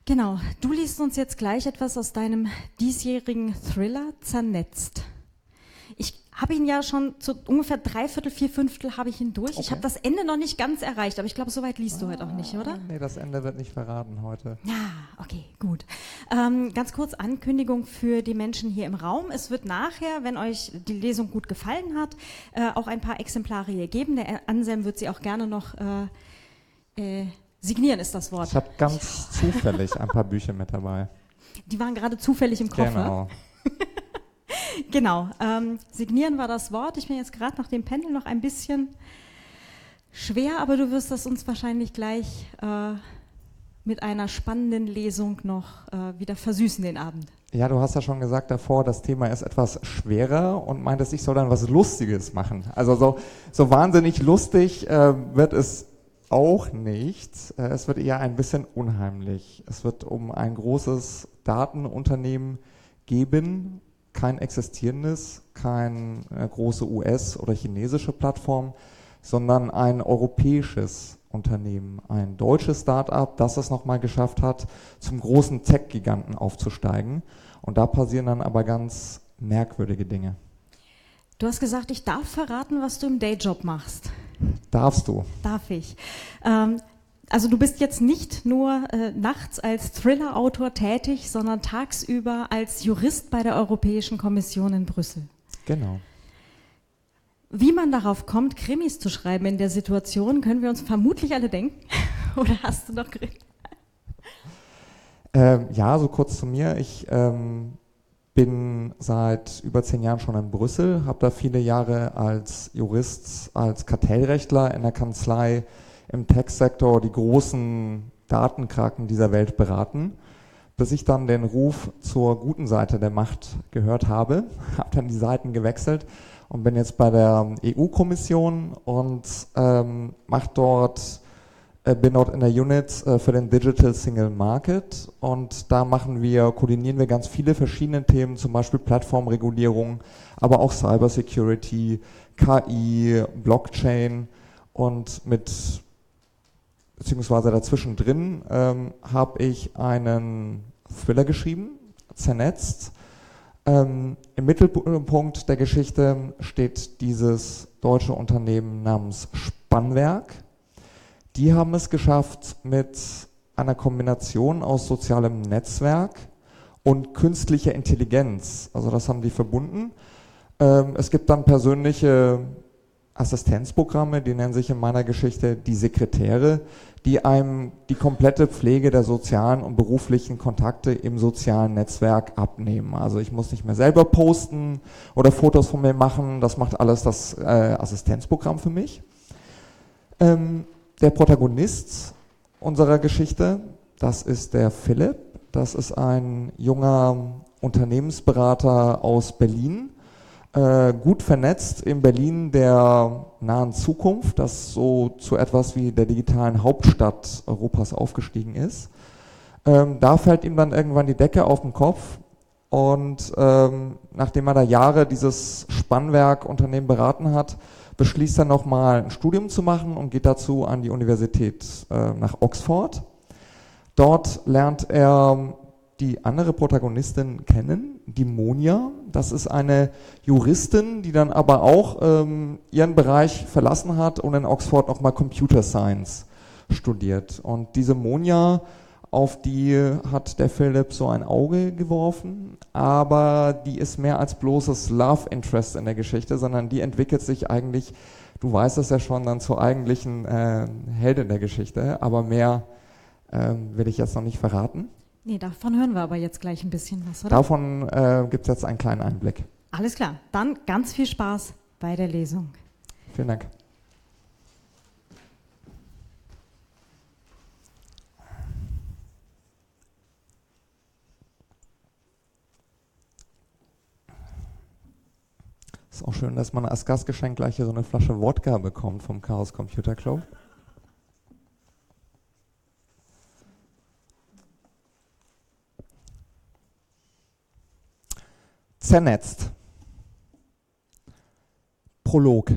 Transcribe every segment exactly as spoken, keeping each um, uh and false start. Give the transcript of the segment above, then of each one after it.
Genau, du liest uns jetzt gleich etwas aus deinem diesjährigen Thriller Zernetzt. Ich habe ihn ja schon zu ungefähr dreiviertel, vier Fünftel habe ich ihn durch. Okay. Ich habe das Ende noch nicht ganz erreicht, aber ich glaube, so weit liest du heute auch nicht, oder? Nee, das Ende wird nicht verraten heute. Ja, okay, gut. Ähm, ganz kurz Ankündigung für die Menschen hier im Raum. Es wird nachher, wenn euch die Lesung gut gefallen hat, äh, auch ein paar Exemplare hier geben. Der Anselm wird sie auch gerne noch äh, äh, signieren, ist das Wort. Ich habe ganz zufällig ein paar Bücher mit dabei. Die waren gerade zufällig im Koffer. Genau. Genau, ähm, signieren war das Wort. Ich bin jetzt gerade nach dem Pendel noch ein bisschen schwer, aber du wirst das uns wahrscheinlich gleich äh, mit einer spannenden Lesung noch äh, wieder versüßen, den Abend. Ja, du hast ja schon gesagt davor, das Thema ist etwas schwerer und meintest, ich soll dann was Lustiges machen. Also so, so wahnsinnig lustig äh, wird es auch nicht. Äh, es wird eher ein bisschen unheimlich. Es wird um ein großes Datenunternehmen geben, kein existierendes, keine äh, große U S- oder chinesische Plattform, sondern ein europäisches Unternehmen, ein deutsches Start-up, das es nochmal geschafft hat, zum großen Tech-Giganten aufzusteigen. Und da passieren dann aber ganz merkwürdige Dinge. Du hast gesagt, ich darf verraten, was du im Dayjob machst. Darfst du? Darf ich. Ähm, Also du bist jetzt nicht nur äh, nachts als Thriller-Autor tätig, sondern tagsüber als Jurist bei der Europäischen Kommission in Brüssel. Genau. Wie man darauf kommt, Krimis zu schreiben in der Situation, können wir uns vermutlich alle denken. Oder hast du noch Krimis? Ähm, ja, so kurz zu mir. Ich ähm, bin seit über zehn Jahren schon in Brüssel, habe da viele Jahre als Jurist, als Kartellrechtler in der Kanzlei im Tech-Sektor die großen Datenkraken dieser Welt beraten, bis ich dann den Ruf zur guten Seite der Macht gehört habe, habe dann die Seiten gewechselt und bin jetzt bei der E U-Kommission und ähm, mach dort, äh, bin dort in der Unit äh, für den Digital Single Market und da machen wir, koordinieren wir ganz viele verschiedene Themen, zum Beispiel Plattformregulierung, aber auch Cybersecurity, K I, Blockchain und mit beziehungsweise dazwischen drin ähm, habe ich einen Thriller geschrieben, Zernetzt. Ähm, Im Mittelpunkt der Geschichte steht dieses deutsche Unternehmen namens Spannwerk. Die haben es geschafft, mit einer Kombination aus sozialem Netzwerk und künstlicher Intelligenz, also das haben die verbunden. Ähm, es gibt dann persönliche Assistenzprogramme, die nennen sich in meiner Geschichte die Sekretäre, die einem die komplette Pflege der sozialen und beruflichen Kontakte im sozialen Netzwerk abnehmen. Also ich muss nicht mehr selber posten oder Fotos von mir machen, das macht alles das äh, Assistenzprogramm für mich. Ähm, der Protagonist unserer Geschichte, das ist der Philipp, das ist ein junger Unternehmensberater aus Berlin, Äh, gut vernetzt in Berlin der nahen Zukunft, das so zu etwas wie der digitalen Hauptstadt Europas aufgestiegen ist. Ähm, da fällt ihm dann irgendwann die Decke auf den Kopf und ähm, nachdem er da Jahre dieses Spannwerk-Unternehmen beraten hat, beschließt er nochmal ein Studium zu machen und geht dazu an die Universität äh, nach Oxford. Dort lernt er die andere Protagonistin kennen, die Monja. Das ist eine Juristin, die dann aber auch ähm, ihren Bereich verlassen hat und in Oxford nochmal Computer Science studiert. Und diese Monja, auf die hat der Philipp so ein Auge geworfen, aber die ist mehr als bloßes Love Interest in der Geschichte, sondern die entwickelt sich eigentlich, du weißt es ja schon, dann zur eigentlichen äh, Heldin der Geschichte, aber mehr äh, will ich jetzt noch nicht verraten. Nee, davon hören wir aber jetzt gleich ein bisschen was, oder? Davon äh, gibt es jetzt einen kleinen Einblick. Alles klar, dann ganz viel Spaß bei der Lesung. Vielen Dank. Ist auch schön, dass man als Gastgeschenk gleich hier so eine Flasche Wodka bekommt vom Chaos Computer Club. Zernetzt. Prolog.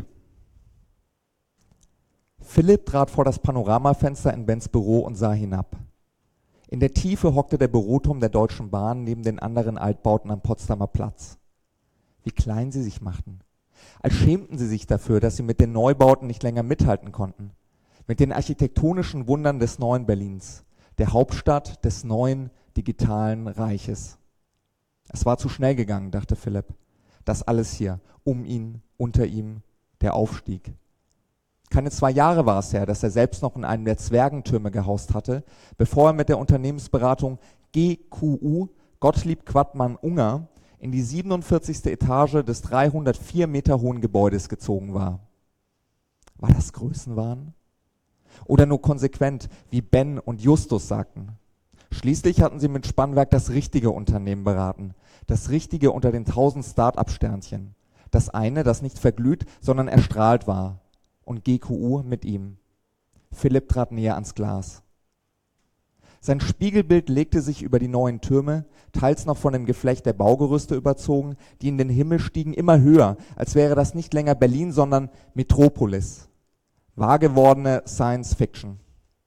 Philipp trat vor das Panoramafenster in Bens Büro und sah hinab. In der Tiefe hockte der Büroturm der Deutschen Bahn neben den anderen Altbauten am Potsdamer Platz. Wie klein sie sich machten. Als schämten sie sich dafür, dass sie mit den Neubauten nicht länger mithalten konnten. Mit den architektonischen Wundern des neuen Berlins, der Hauptstadt des neuen digitalen Reiches. Es war zu schnell gegangen, dachte Philipp. Das alles hier, um ihn, unter ihm, der Aufstieg. Keine zwei Jahre war es her, dass er selbst noch in einem der Zwergentürme gehaust hatte, bevor er mit der Unternehmensberatung G Q U Gottlieb Quadmann Unger in die siebenundvierzigste Etage des dreihundertvier Meter hohen Gebäudes gezogen war. War das Größenwahn? Oder nur konsequent, wie Ben und Justus sagten? Schließlich hatten sie mit Spannwerk das richtige Unternehmen beraten, das richtige unter den tausend Start-up-Sternchen. Das eine, das nicht verglüht, sondern erstrahlt war. Und G Q U mit ihm. Philipp trat näher ans Glas. Sein Spiegelbild legte sich über die neuen Türme, teils noch von dem Geflecht der Baugerüste überzogen, die in den Himmel stiegen, immer höher, als wäre das nicht länger Berlin, sondern Metropolis. Wahr gewordene Science Fiction.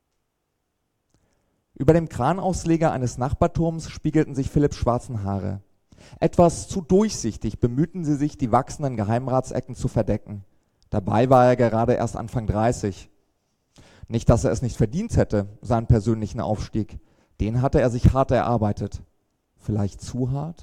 Über dem Kranausleger eines Nachbarturms spiegelten sich Philipps schwarzen Haare. Etwas zu durchsichtig bemühten sie sich, die wachsenden Geheimratsecken zu verdecken. Dabei war er gerade erst Anfang dreißig. Nicht, dass er es nicht verdient hätte, seinen persönlichen Aufstieg. Den hatte er sich hart erarbeitet. Vielleicht zu hart?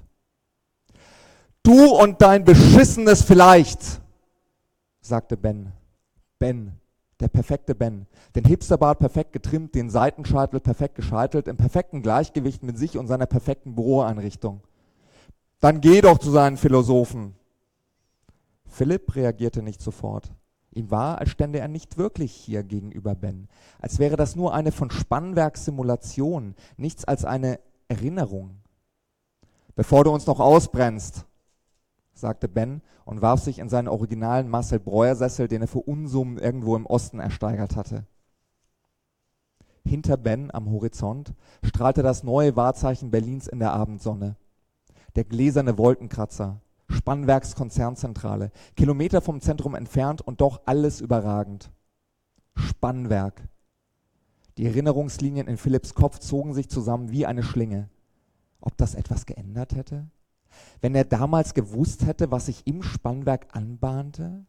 Du und dein beschissenes Vielleicht, sagte Ben. Ben, der perfekte Ben. Den Hipsterbart perfekt getrimmt, den Seitenscheitel perfekt gescheitelt, im perfekten Gleichgewicht mit sich und seiner perfekten Büroeinrichtung. Dann geh doch zu seinen Philosophen. Philipp reagierte nicht sofort. Ihm war, als stände er nicht wirklich hier gegenüber Ben. Als wäre das nur eine von Spannwerk Simulation, nichts als eine Erinnerung. Bevor du uns noch ausbrennst, sagte Ben und warf sich in seinen originalen Marcel-Breuer-Sessel, den er für Unsummen irgendwo im Osten ersteigert hatte. Hinter Ben am Horizont strahlte das neue Wahrzeichen Berlins in der Abendsonne. Der gläserne Wolkenkratzer, Spannwerks Konzernzentrale, Kilometer vom Zentrum entfernt und doch alles überragend. Spannwerk. Die Erinnerungslinien in Philipps Kopf zogen sich zusammen wie eine Schlinge. Ob das etwas geändert hätte? Wenn er damals gewusst hätte, was sich im Spannwerk anbahnte?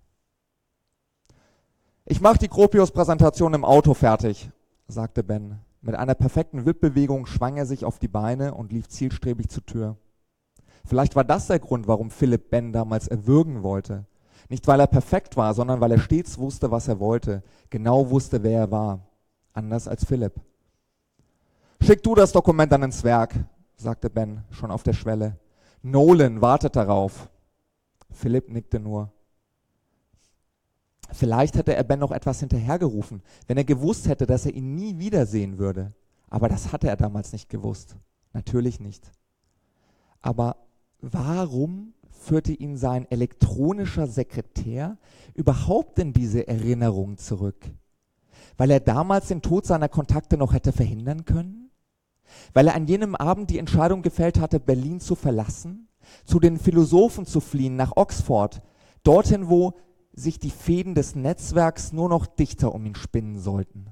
Ich mache die Gropius-Präsentation im Auto fertig, sagte Ben. Mit einer perfekten Wippbewegung schwang er sich auf die Beine und lief zielstrebig zur Tür. Vielleicht war das der Grund, warum Philipp Ben damals erwürgen wollte. Nicht, weil er perfekt war, sondern weil er stets wusste, was er wollte, genau wusste, wer er war. Anders als Philipp. Schick du das Dokument dann ins Werk, sagte Ben, schon auf der Schwelle. Nolan wartet darauf. Philipp nickte nur. Vielleicht hätte er Ben noch etwas hinterhergerufen, wenn er gewusst hätte, dass er ihn nie wiedersehen würde. Aber das hatte er damals nicht gewusst. Natürlich nicht. Aber warum führte ihn sein elektronischer Sekretär überhaupt in diese Erinnerung zurück? Weil er damals den Tod seiner Kontakte noch hätte verhindern können? Weil er an jenem Abend die Entscheidung gefällt hatte, Berlin zu verlassen, zu den Philosophen zu fliehen, nach Oxford, dorthin, wo sich die Fäden des Netzwerks nur noch dichter um ihn spinnen sollten.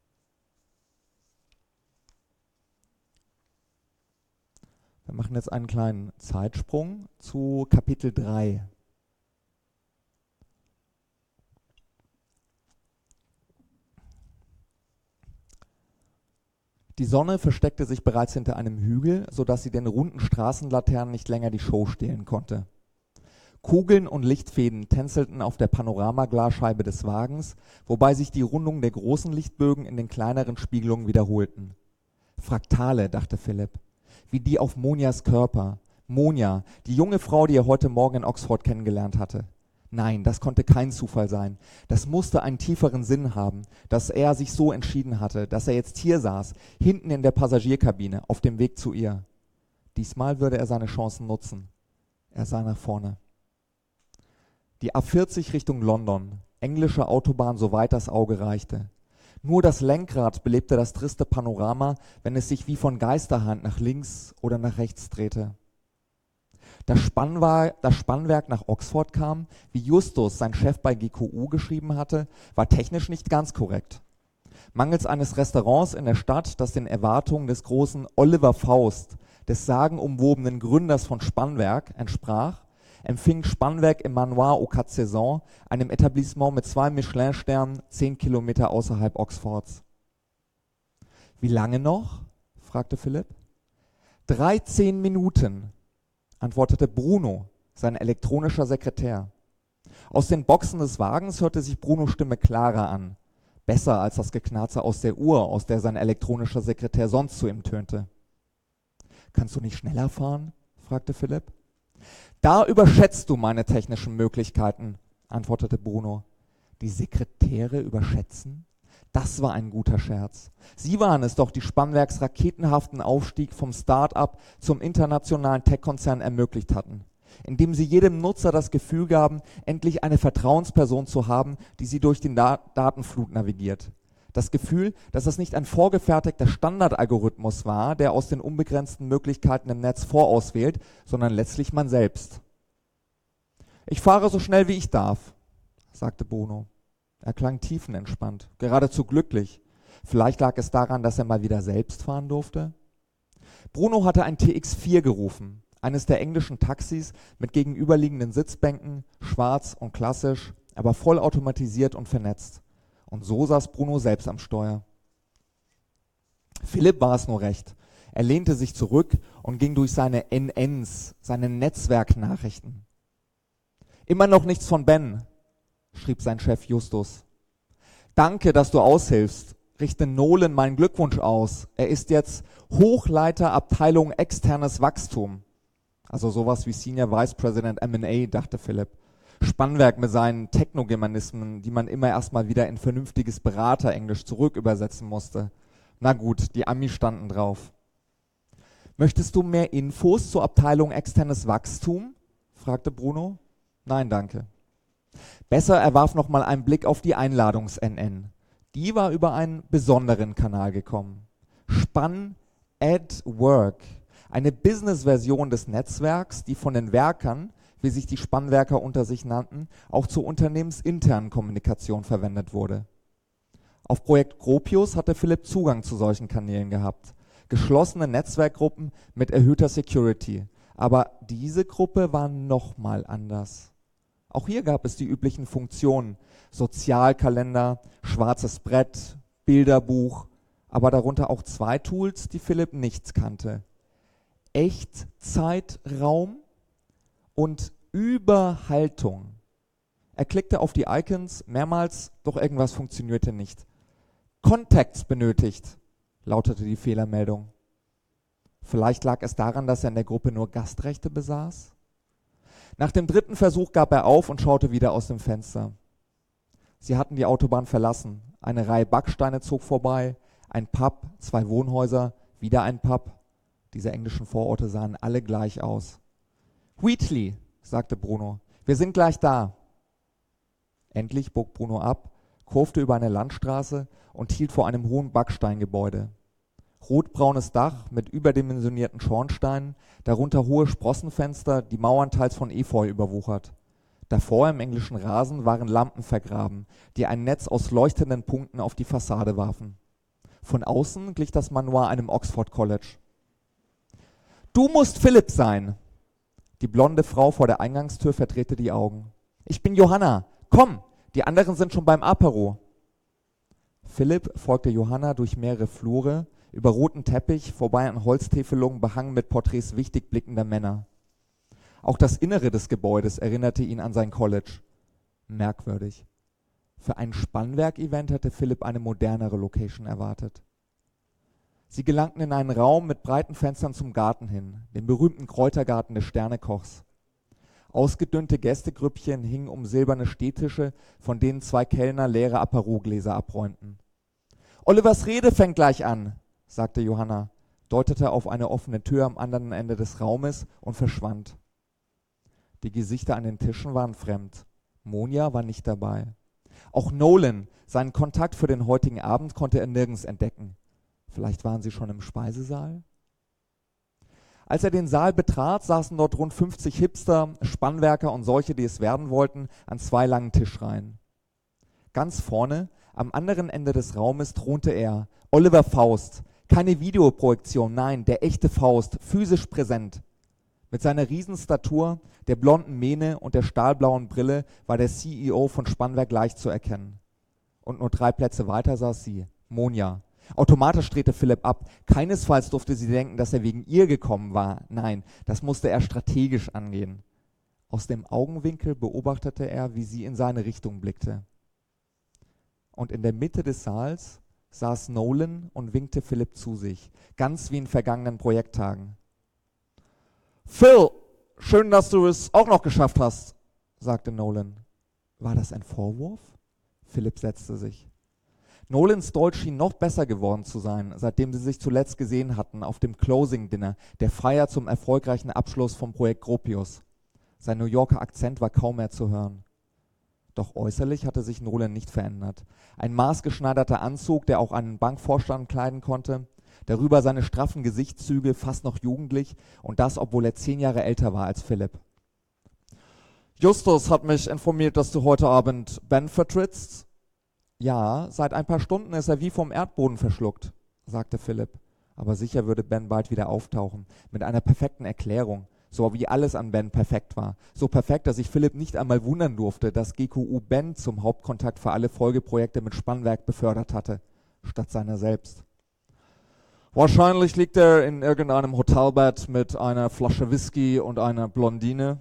Wir machen jetzt einen kleinen Zeitsprung zu Kapitel drei. Die Sonne versteckte sich bereits hinter einem Hügel, sodass sie den runden Straßenlaternen nicht länger die Show stehlen konnte. Kugeln und Lichtfäden tänzelten auf der Panoramaglasscheibe des Wagens, wobei sich die Rundungen der großen Lichtbögen in den kleineren Spiegelungen wiederholten. Fraktale, dachte Philipp, wie die auf Monias Körper. Monia, die junge Frau, die er heute Morgen in Oxford kennengelernt hatte. Nein, das konnte kein Zufall sein. Das musste einen tieferen Sinn haben, dass er sich so entschieden hatte, dass er jetzt hier saß, hinten in der Passagierkabine, auf dem Weg zu ihr. Diesmal würde er seine Chancen nutzen. Er sah nach vorne. Die A vierzig Richtung London, englische Autobahn, soweit das Auge reichte. Nur das Lenkrad belebte das triste Panorama, wenn es sich wie von Geisterhand nach links oder nach rechts drehte. Das, Spannwa- das Spannwerk nach Oxford kam, wie Justus, sein Chef bei G Q U, geschrieben hatte, war technisch nicht ganz korrekt. Mangels eines Restaurants in der Stadt, das den Erwartungen des großen Oliver Faust, des sagenumwobenen Gründers von Spannwerk, entsprach, empfing Spannwerk im Manoir aux Quatre Saisons, einem Etablissement mit zwei Michelin-Sternen, zehn Kilometer außerhalb Oxfords. »Wie lange noch?« fragte Philipp. »dreizehn Minuten«, antwortete Bruno, sein elektronischer Sekretär. Aus den Boxen des Wagens hörte sich Brunos Stimme klarer an, besser als das Geknarze aus der Uhr, aus der sein elektronischer Sekretär sonst zu ihm tönte. »Kannst du nicht schneller fahren?« fragte Philipp. »Da überschätzt du meine technischen Möglichkeiten«, antwortete Bruno. »Die Sekretäre überschätzen?« Das war ein guter Scherz. Sie waren es doch, die Spannwerks raketenhaften Aufstieg vom Start-up zum internationalen Tech-Konzern ermöglicht hatten, indem sie jedem Nutzer das Gefühl gaben, endlich eine Vertrauensperson zu haben, die sie durch den Da- Datenflut navigiert. Das Gefühl, dass es nicht ein vorgefertigter Standardalgorithmus war, der aus den unbegrenzten Möglichkeiten im Netz vorauswählt, sondern letztlich man selbst. »Ich fahre so schnell, wie ich darf«, sagte Bruno. Er klang tiefenentspannt, geradezu glücklich. Vielleicht lag es daran, dass er mal wieder selbst fahren durfte. Bruno hatte ein T X vier gerufen, eines der englischen Taxis mit gegenüberliegenden Sitzbänken, schwarz und klassisch, aber vollautomatisiert und vernetzt. Und so saß Bruno selbst am Steuer. Philipp war es nur recht. Er lehnte sich zurück und ging durch seine N Ns, seine Netzwerknachrichten. »Immer noch nichts von Ben«, schrieb sein Chef Justus. »Danke, dass du aushilfst. Richte Nolan meinen Glückwunsch aus. Er ist jetzt Hochleiter Abteilung externes Wachstum.« Also sowas wie Senior Vice President M and A, dachte Philipp. Spannwerk mit seinen Technogermanismen, die man immer erstmal wieder in vernünftiges Beraterenglisch zurückübersetzen musste. Na gut, die Amis standen drauf. »Möchtest du mehr Infos zur Abteilung externes Wachstum?« fragte Bruno. »Nein, danke.« Besser, er warf noch mal einen Blick auf die Einladungs-N N. Die war über einen besonderen Kanal gekommen. Spann at Work, eine Business-Version des Netzwerks, die von den Werkern, wie sich die Spannwerker unter sich nannten, auch zur unternehmensinternen Kommunikation verwendet wurde. Auf Projekt Gropius hatte Philipp Zugang zu solchen Kanälen gehabt. Geschlossene Netzwerkgruppen mit erhöhter Security. Aber diese Gruppe war noch mal anders. Auch hier gab es die üblichen Funktionen: Sozialkalender, schwarzes Brett, Bilderbuch, aber darunter auch zwei Tools, die Philipp nicht kannte. Echtzeitraum und Überhaltung. Er klickte auf die Icons mehrmals, doch irgendwas funktionierte nicht. Contacts benötigt, lautete die Fehlermeldung. Vielleicht lag es daran, dass er in der Gruppe nur Gastrechte besaß? Nach dem dritten Versuch gab er auf und schaute wieder aus dem Fenster. Sie hatten die Autobahn verlassen. Eine Reihe Backsteine zog vorbei, ein Pub, zwei Wohnhäuser, wieder ein Pub. Diese englischen Vororte sahen alle gleich aus. »Wheatley«, sagte Bruno, »wir sind gleich da.« Endlich bog Bruno ab, kurfte über eine Landstraße und hielt vor einem hohen Backsteingebäude. Rotbraunes Dach mit überdimensionierten Schornsteinen, darunter hohe Sprossenfenster, die Mauern teils von Efeu überwuchert. Davor im englischen Rasen waren Lampen vergraben, die ein Netz aus leuchtenden Punkten auf die Fassade warfen. Von außen glich das Manoir einem Oxford College. »Du musst Philipp sein!« Die blonde Frau vor der Eingangstür verdrehte die Augen. »Ich bin Johanna. Komm, die anderen sind schon beim Apero.« Philipp folgte Johanna durch mehrere Flure, über roten Teppich, vorbei an Holztäfelungen behangen mit Porträts wichtig blickender Männer. Auch das Innere des Gebäudes erinnerte ihn an sein College. Merkwürdig. Für ein Spannwerk-Event hätte Philipp eine modernere Location erwartet. Sie gelangten in einen Raum mit breiten Fenstern zum Garten hin, dem berühmten Kräutergarten des Sternekochs. Ausgedünnte Gästegrüppchen hingen um silberne Stehtische, von denen zwei Kellner leere Aperol-Gläser abräumten. »Olivers Rede fängt gleich an«, sagte Johanna, deutete auf eine offene Tür am anderen Ende des Raumes und verschwand. Die Gesichter an den Tischen waren fremd. Monja war nicht dabei. Auch Nolan, seinen Kontakt für den heutigen Abend, konnte er nirgends entdecken. Vielleicht waren sie schon im Speisesaal? Als er den Saal betrat, saßen dort rund fünfzig Hipster, Spannwerker und solche, die es werden wollten, an zwei langen Tischreihen. Ganz vorne, Am anderen Ende des Raumes thronte er, Oliver Faust. Keine Videoprojektion, nein, der echte Faust, physisch präsent. Mit seiner Riesenstatur, der blonden Mähne und der stahlblauen Brille war der C E O von Spannwerk leicht zu erkennen. Und nur drei Plätze weiter saß sie, Monja. Automatisch drehte Philipp ab. Keinesfalls durfte sie denken, dass er wegen ihr gekommen war. Nein, das musste er strategisch angehen. Aus dem Augenwinkel beobachtete er, wie sie in seine Richtung blickte. Und in der Mitte des Saals saß Nolan und winkte Philipp zu sich, ganz wie in vergangenen Projekttagen. »Phil, schön, dass du es auch noch geschafft hast«, sagte Nolan. War das ein Vorwurf? Philipp setzte sich. Nolans Deutsch schien noch besser geworden zu sein, seitdem sie sich zuletzt gesehen hatten auf dem Closing Dinner, der Feier zum erfolgreichen Abschluss vom Projekt Gropius. Sein New Yorker Akzent war kaum mehr zu hören. Doch äußerlich hatte sich Nolan nicht verändert. Ein maßgeschneiderter Anzug, der auch einen Bankvorstand kleiden konnte, darüber seine straffen Gesichtszüge, fast noch jugendlich, und das, obwohl er zehn Jahre älter war als Philipp. »Justus hat mich informiert, dass du heute Abend Ben vertrittst.« »Ja, seit ein paar Stunden ist er wie vom Erdboden verschluckt«, sagte Philipp. Aber sicher würde Ben bald wieder auftauchen, mit einer perfekten Erklärung, so wie alles an Ben perfekt war. So perfekt, dass sich Philipp nicht einmal wundern durfte, dass G Q U Ben zum Hauptkontakt für alle Folgeprojekte mit Spannwerk befördert hatte, statt seiner selbst. »Wahrscheinlich liegt er in irgendeinem Hotelbett mit einer Flasche Whisky und einer Blondine.«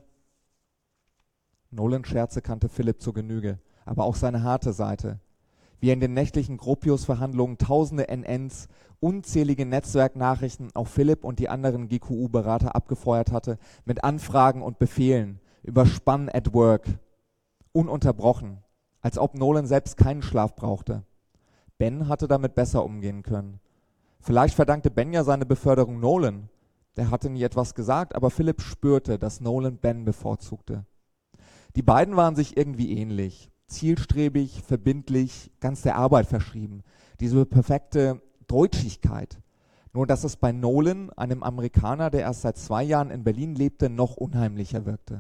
Nolans Scherze kannte Philipp zur Genüge, aber auch seine harte Seite. Wie er in den nächtlichen Gropius-Verhandlungen tausende N Ns, unzählige Netzwerknachrichten auf Philipp und die anderen G Q U-Berater abgefeuert hatte, mit Anfragen und Befehlen, überspann at work, ununterbrochen, als ob Nolan selbst keinen Schlaf brauchte. Ben hatte damit besser umgehen können. Vielleicht verdankte Ben ja seine Beförderung Nolan. Der hatte nie etwas gesagt, aber Philipp spürte, dass Nolan Ben bevorzugte. Die beiden waren sich irgendwie ähnlich. Zielstrebig, verbindlich, ganz der Arbeit verschrieben. Diese perfekte Deutschigkeit. Nur dass es bei Nolan, einem Amerikaner, der erst seit zwei Jahren in Berlin lebte, noch unheimlicher wirkte.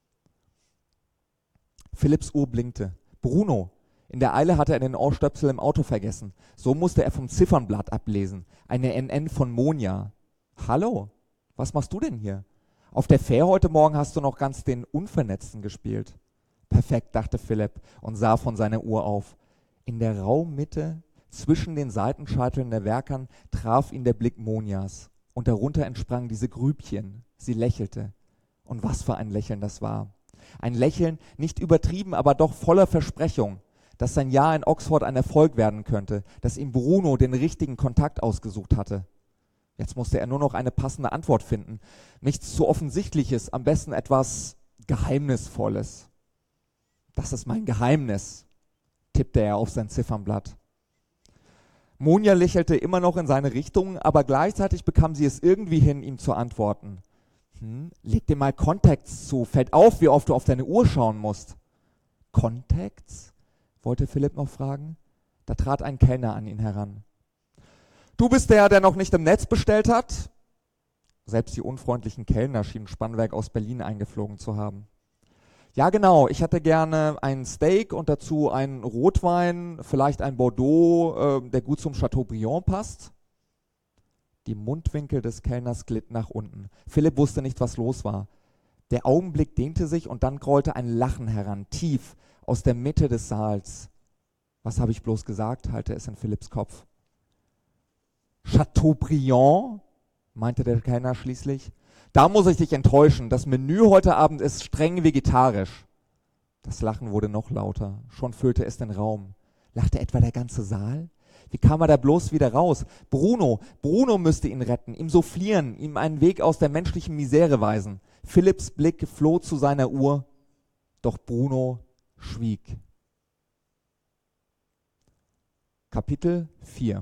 Philipps Uhr blinkte. Bruno. In der Eile hatte er den Ohrstöpsel im Auto vergessen. So musste er vom Ziffernblatt ablesen. Eine N N von Monja. Hallo, was machst du denn hier? Auf der Fähr heute Morgen hast du noch ganz den Unvernetzten gespielt. Perfekt, dachte Philipp und sah von seiner Uhr auf. In der Raummitte, zwischen den Seitenscheiteln der Werkern, traf ihn der Blick Monjas. Und darunter entsprangen diese Grübchen. Sie lächelte. Und was für ein Lächeln das war. Ein Lächeln, nicht übertrieben, aber doch voller Versprechung, dass sein Jahr in Oxford ein Erfolg werden könnte, dass ihm Bruno den richtigen Kontakt ausgesucht hatte. Jetzt musste er nur noch eine passende Antwort finden. Nichts zu Offensichtliches, am besten etwas Geheimnisvolles. »Das ist mein Geheimnis«, tippte er auf sein Ziffernblatt. Monja lächelte immer noch in seine Richtung, aber gleichzeitig bekam sie es irgendwie hin, ihm zu antworten. Hm, leg dir mal Contacts zu, fällt auf, wie oft du auf deine Uhr schauen musst. Contacts? Wollte Philipp noch fragen. Da trat ein Kellner an ihn heran. Du bist der, der noch nicht im Netz bestellt hat? Selbst die unfreundlichen Kellner schienen Spannwerk aus Berlin eingeflogen zu haben. Ja, genau. Ich hätte gerne ein Steak und dazu einen Rotwein, vielleicht ein Bordeaux, äh, der gut zum Chateaubriand passt. Die Mundwinkel des Kellners glitten nach unten. Philipp wusste nicht, was los war. Der Augenblick dehnte sich und dann grollte ein Lachen heran, tief, aus der Mitte des Saals. Was habe ich bloß gesagt, hallte es in Philipps Kopf. Chateaubriand, meinte der Kellner schließlich. Da muss ich dich enttäuschen. Das Menü heute Abend ist streng vegetarisch. Das Lachen wurde noch lauter. Schon füllte es den Raum. Lachte etwa der ganze Saal? Wie kam er da bloß wieder raus? Bruno, Bruno müsste ihn retten, ihm soufflieren, ihm einen Weg aus der menschlichen Misere weisen. Philipps Blick floh zu seiner Uhr, doch Bruno schwieg. Kapitel vier.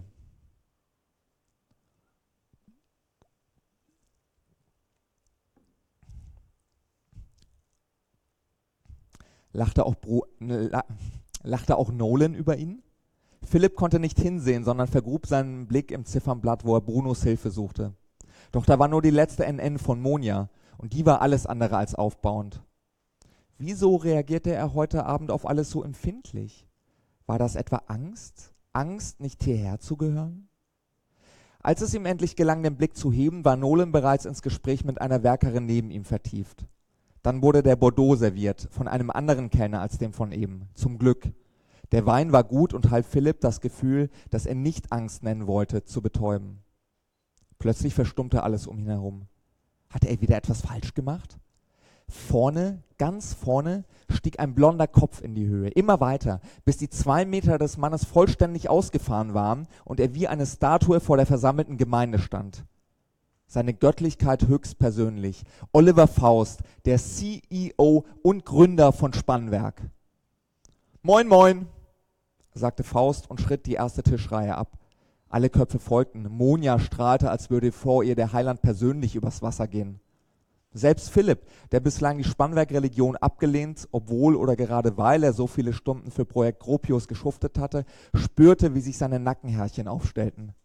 Lachte auch, Bro, la, lachte auch Nolan über ihn? Philipp konnte nicht hinsehen, sondern vergrub seinen Blick im Ziffernblatt, wo er Brunos Hilfe suchte. Doch da war nur die letzte N N von Monja, und die war alles andere als aufbauend. Wieso reagierte er heute Abend auf alles so empfindlich? War das etwa Angst? Angst, nicht hierher zu gehören? Als es ihm endlich gelang, den Blick zu heben, war Nolan bereits ins Gespräch mit einer Werkerin neben ihm vertieft. Dann wurde der Bordeaux serviert, von einem anderen Kellner als dem von eben. Zum Glück. Der Wein war gut und half Philipp, das Gefühl, das er nicht Angst nennen wollte, zu betäuben. Plötzlich verstummte alles um ihn herum. Hatte er wieder etwas falsch gemacht? Vorne, ganz vorne, stieg ein blonder Kopf in die Höhe, immer weiter, bis die zwei Meter des Mannes vollständig ausgefahren waren und er wie eine Statue vor der versammelten Gemeinde stand. Seine Göttlichkeit höchstpersönlich, Oliver Faust, der C E O und Gründer von Spannwerk. Moin, moin, sagte Faust und schritt die erste Tischreihe ab. Alle Köpfe folgten. Monja strahlte, als würde vor ihr der Heiland persönlich übers Wasser gehen. Selbst Philipp, der bislang die Spannwerk-Religion abgelehnt, obwohl oder gerade weil er so viele Stunden für Projekt Gropius geschuftet hatte, spürte, wie sich seine Nackenhärchen aufstellten.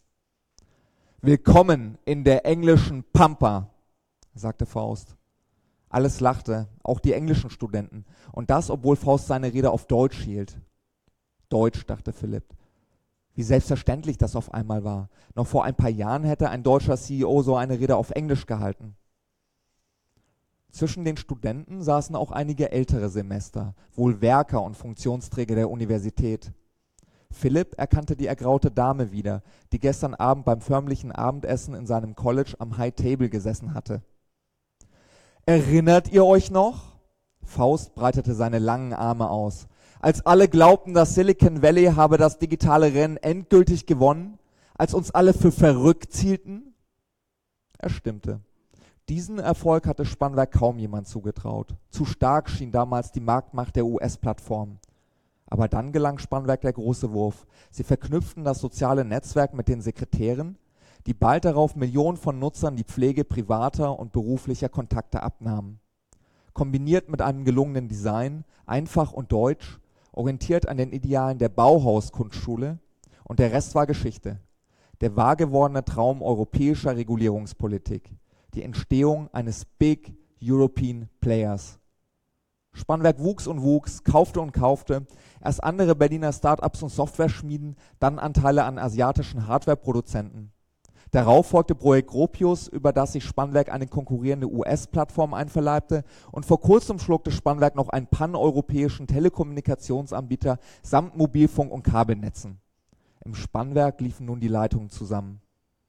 Willkommen in der englischen Pampa, sagte Faust. Alles lachte, auch die englischen Studenten, und das, obwohl Faust seine Rede auf Deutsch hielt. Deutsch, dachte Philipp. Wie selbstverständlich das auf einmal war. Noch vor ein paar Jahren hätte ein deutscher C E O so eine Rede auf Englisch gehalten. Zwischen den Studenten saßen auch einige ältere Semester, wohl Werker und Funktionsträger der Universität. Philipp erkannte die ergraute Dame wieder, die gestern Abend beim förmlichen Abendessen in seinem College am High Table gesessen hatte. Erinnert ihr euch noch? Faust breitete seine langen Arme aus. Als alle glaubten, das Silicon Valley habe das digitale Rennen endgültig gewonnen, als uns alle für verrückt hielten? Er stimmte. Diesen Erfolg hatte Spannwerk kaum jemand zugetraut. Zu stark schien damals die Marktmacht der U S-Plattform. Aber dann gelang Spannwerk der große Wurf. Sie verknüpften das soziale Netzwerk mit den Sekretären, die bald darauf Millionen von Nutzern die Pflege privater und beruflicher Kontakte abnahmen. Kombiniert mit einem gelungenen Design, einfach und deutsch, orientiert an den Idealen der Bauhaus-Kunstschule, und der Rest war Geschichte. Der wahrgewordene Traum europäischer Regulierungspolitik. Die Entstehung eines Big European Players. Spannwerk wuchs und wuchs, kaufte und kaufte, erst andere Berliner Start-ups und Software-Schmieden, dann Anteile an asiatischen Hardware-Produzenten. Darauf folgte Projekt Gropius, über das sich Spannwerk eine konkurrierende U S-Plattform einverleibte, und vor kurzem schluckte Spannwerk noch einen paneuropäischen Telekommunikationsanbieter samt Mobilfunk- und Kabelnetzen. Im Spannwerk liefen nun die Leitungen zusammen.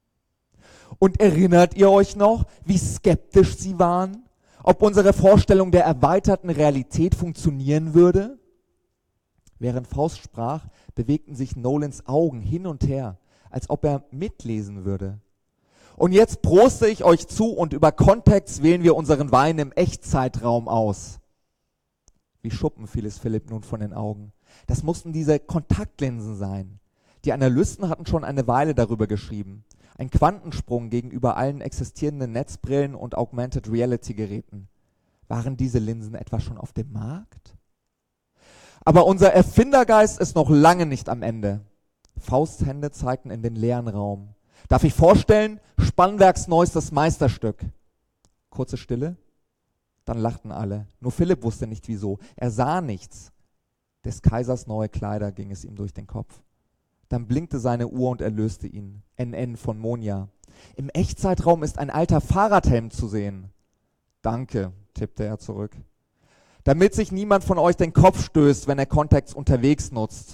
Und erinnert ihr euch noch, wie skeptisch sie waren, ob unsere Vorstellung der erweiterten Realität funktionieren würde? Während Faust sprach, bewegten sich Nolans Augen hin und her, als ob er mitlesen würde. Und jetzt proste ich euch zu und über Kontext wählen wir unseren Wein im Echtzeitraum aus. Wie Schuppen fiel es Philipp nun von den Augen. Das mussten diese Kontaktlinsen sein. Die Analysten hatten schon eine Weile darüber geschrieben. Ein Quantensprung gegenüber allen existierenden Netzbrillen und Augmented Reality Geräten. Waren diese Linsen etwa schon auf dem Markt? Aber unser Erfindergeist ist noch lange nicht am Ende. Fausts Hände zeigten in den leeren Raum. Darf ich vorstellen? Spannwerks neuestes Meisterstück. Kurze Stille. Dann lachten alle. Nur Philipp wusste nicht wieso. Er sah nichts. Des Kaisers neue Kleider ging es ihm durch den Kopf. Dann blinkte seine Uhr und erlöste ihn. N N von Monja. Im Echtzeitraum ist ein alter Fahrradhelm zu sehen. Danke, tippte er zurück. Damit sich niemand von euch den Kopf stößt, wenn er Kontext unterwegs nutzt.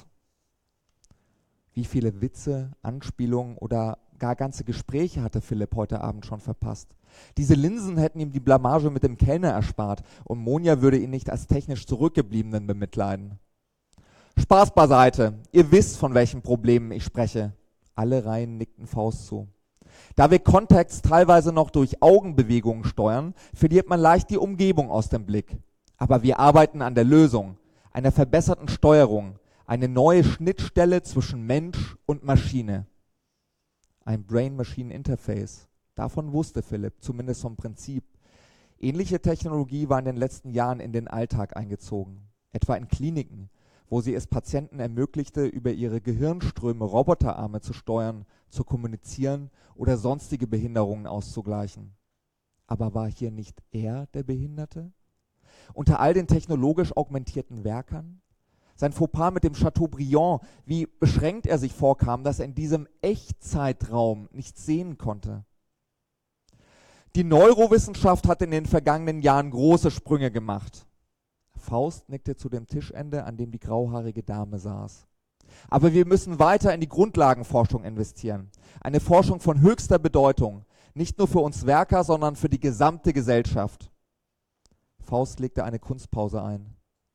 Wie viele Witze, Anspielungen oder gar ganze Gespräche hatte Philipp heute Abend schon verpasst. Diese Linsen hätten ihm die Blamage mit dem Kellner erspart und Monja würde ihn nicht als technisch Zurückgebliebenen bemitleiden. Spaß beiseite, ihr wisst, von welchen Problemen ich spreche. Alle Reihen nickten Faust zu. Da wir Kontext teilweise noch durch Augenbewegungen steuern, verliert man leicht die Umgebung aus dem Blick. Aber wir arbeiten an der Lösung, einer verbesserten Steuerung, eine neue Schnittstelle zwischen Mensch und Maschine. Ein Brain-Machine-Interface. Davon wusste Philipp, zumindest vom Prinzip. Ähnliche Technologie war in den letzten Jahren in den Alltag eingezogen, etwa in Kliniken, wo sie es Patienten ermöglichte, über ihre Gehirnströme Roboterarme zu steuern, zu kommunizieren oder sonstige Behinderungen auszugleichen. Aber war hier nicht er der Behinderte? Unter all den technologisch augmentierten Werkern? Sein Fauxpas mit dem Chateaubriand, wie beschränkt er sich vorkam, dass er in diesem Echtzeitraum nichts sehen konnte. Die Neurowissenschaft hat in den vergangenen Jahren große Sprünge gemacht. Faust nickte zu dem Tischende, an dem die grauhaarige Dame saß. Aber wir müssen weiter in die Grundlagenforschung investieren. Eine Forschung von höchster Bedeutung, nicht nur für uns Werker, sondern für die gesamte Gesellschaft. Faust legte eine Kunstpause ein.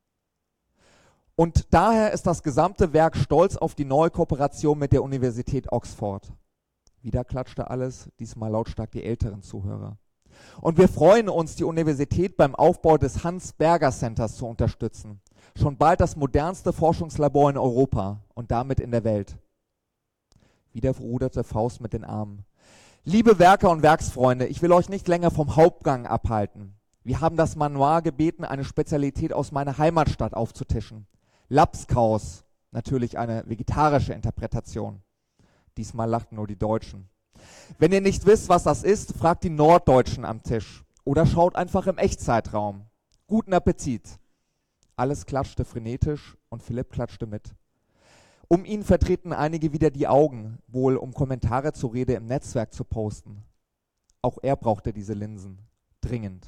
Und daher ist das gesamte Werk stolz auf die neue Kooperation mit der Universität Oxford. Wieder klatschte alles, diesmal lautstark die älteren Zuhörer. Und wir freuen uns, die Universität beim Aufbau des Hans-Berger-Centers zu unterstützen. Schon bald das modernste Forschungslabor in Europa und damit in der Welt. Wieder ruderte Faust mit den Armen. Liebe Werker und Werksfreunde, ich will euch nicht länger vom Hauptgang abhalten. Wir haben das Manoir gebeten, eine Spezialität aus meiner Heimatstadt aufzutischen. Lapskaus, natürlich eine vegetarische Interpretation. Diesmal lachten nur die Deutschen. Wenn ihr nicht wisst, was das ist, fragt die Norddeutschen am Tisch. Oder schaut einfach im Echtzeitraum. Guten Appetit. Alles klatschte frenetisch und Philipp klatschte mit. Um ihn verdrehten einige wieder die Augen, wohl um Kommentare zur Rede im Netzwerk zu posten. Auch er brauchte diese Linsen. Dringend.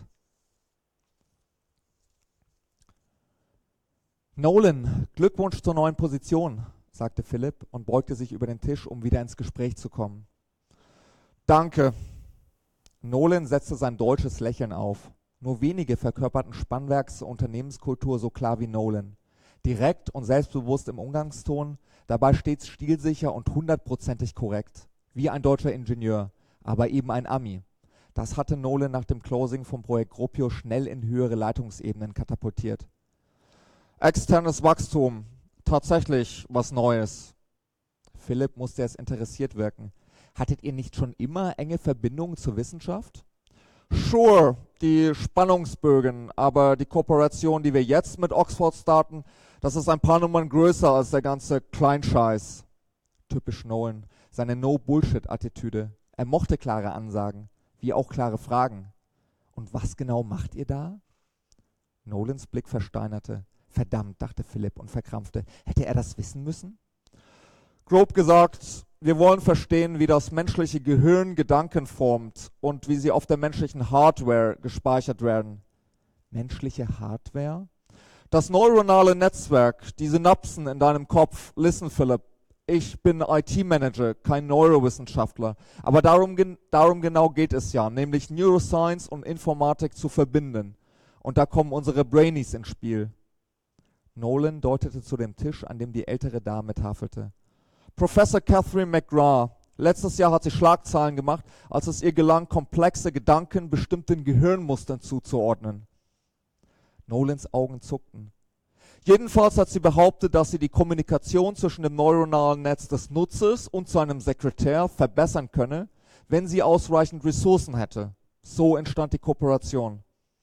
Nolan, Glückwunsch zur neuen Position, sagte Philipp und beugte sich über den Tisch, um wieder ins Gespräch zu kommen. Danke. Nolan setzte sein deutsches Lächeln auf. Nur wenige verkörperten Spannwerks zur Unternehmenskultur so klar wie Nolan. Direkt und selbstbewusst im Umgangston, dabei stets stilsicher und hundertprozentig korrekt. Wie ein deutscher Ingenieur, aber eben ein Ami. Das hatte Nolan nach dem Closing vom Projekt Gropius schnell in höhere Leitungsebenen katapultiert. Externes Wachstum, tatsächlich was Neues. Philipp musste erst interessiert wirken. Hattet ihr nicht schon immer enge Verbindungen zur Wissenschaft? Sure, die Spannungsbögen, aber die Kooperation, die wir jetzt mit Oxford starten, das ist ein paar Nummern größer als der ganze Kleinscheiß. Typisch Nolan, seine No-Bullshit-Attitüde. Er mochte klare Ansagen, wie auch klare Fragen. Und was genau macht ihr da? Nolans Blick versteinerte. Verdammt, dachte Philipp und verkrampfte. Hätte er das wissen müssen? Grob gesagt, wir wollen verstehen, wie das menschliche Gehirn Gedanken formt und wie sie auf der menschlichen Hardware gespeichert werden. Menschliche Hardware? Das neuronale Netzwerk, die Synapsen in deinem Kopf. Listen, Philipp, ich bin I T-Manager, kein Neurowissenschaftler. Aber darum, darum genau geht es ja, nämlich Neuroscience und Informatik zu verbinden. Und da kommen unsere Brainies ins Spiel. Nolan deutete zu dem Tisch, an dem die ältere Dame tafelte. Professor Catherine McGrath. Letztes Jahr hat sie Schlagzeilen gemacht, als es ihr gelang, komplexe Gedanken bestimmten Gehirnmustern zuzuordnen. Nolans Augen zuckten. Jedenfalls hat sie behauptet, dass sie die Kommunikation zwischen dem neuronalen Netz des Nutzers und seinem Sekretär verbessern könne, wenn sie ausreichend Ressourcen hätte. So entstand die Kooperation.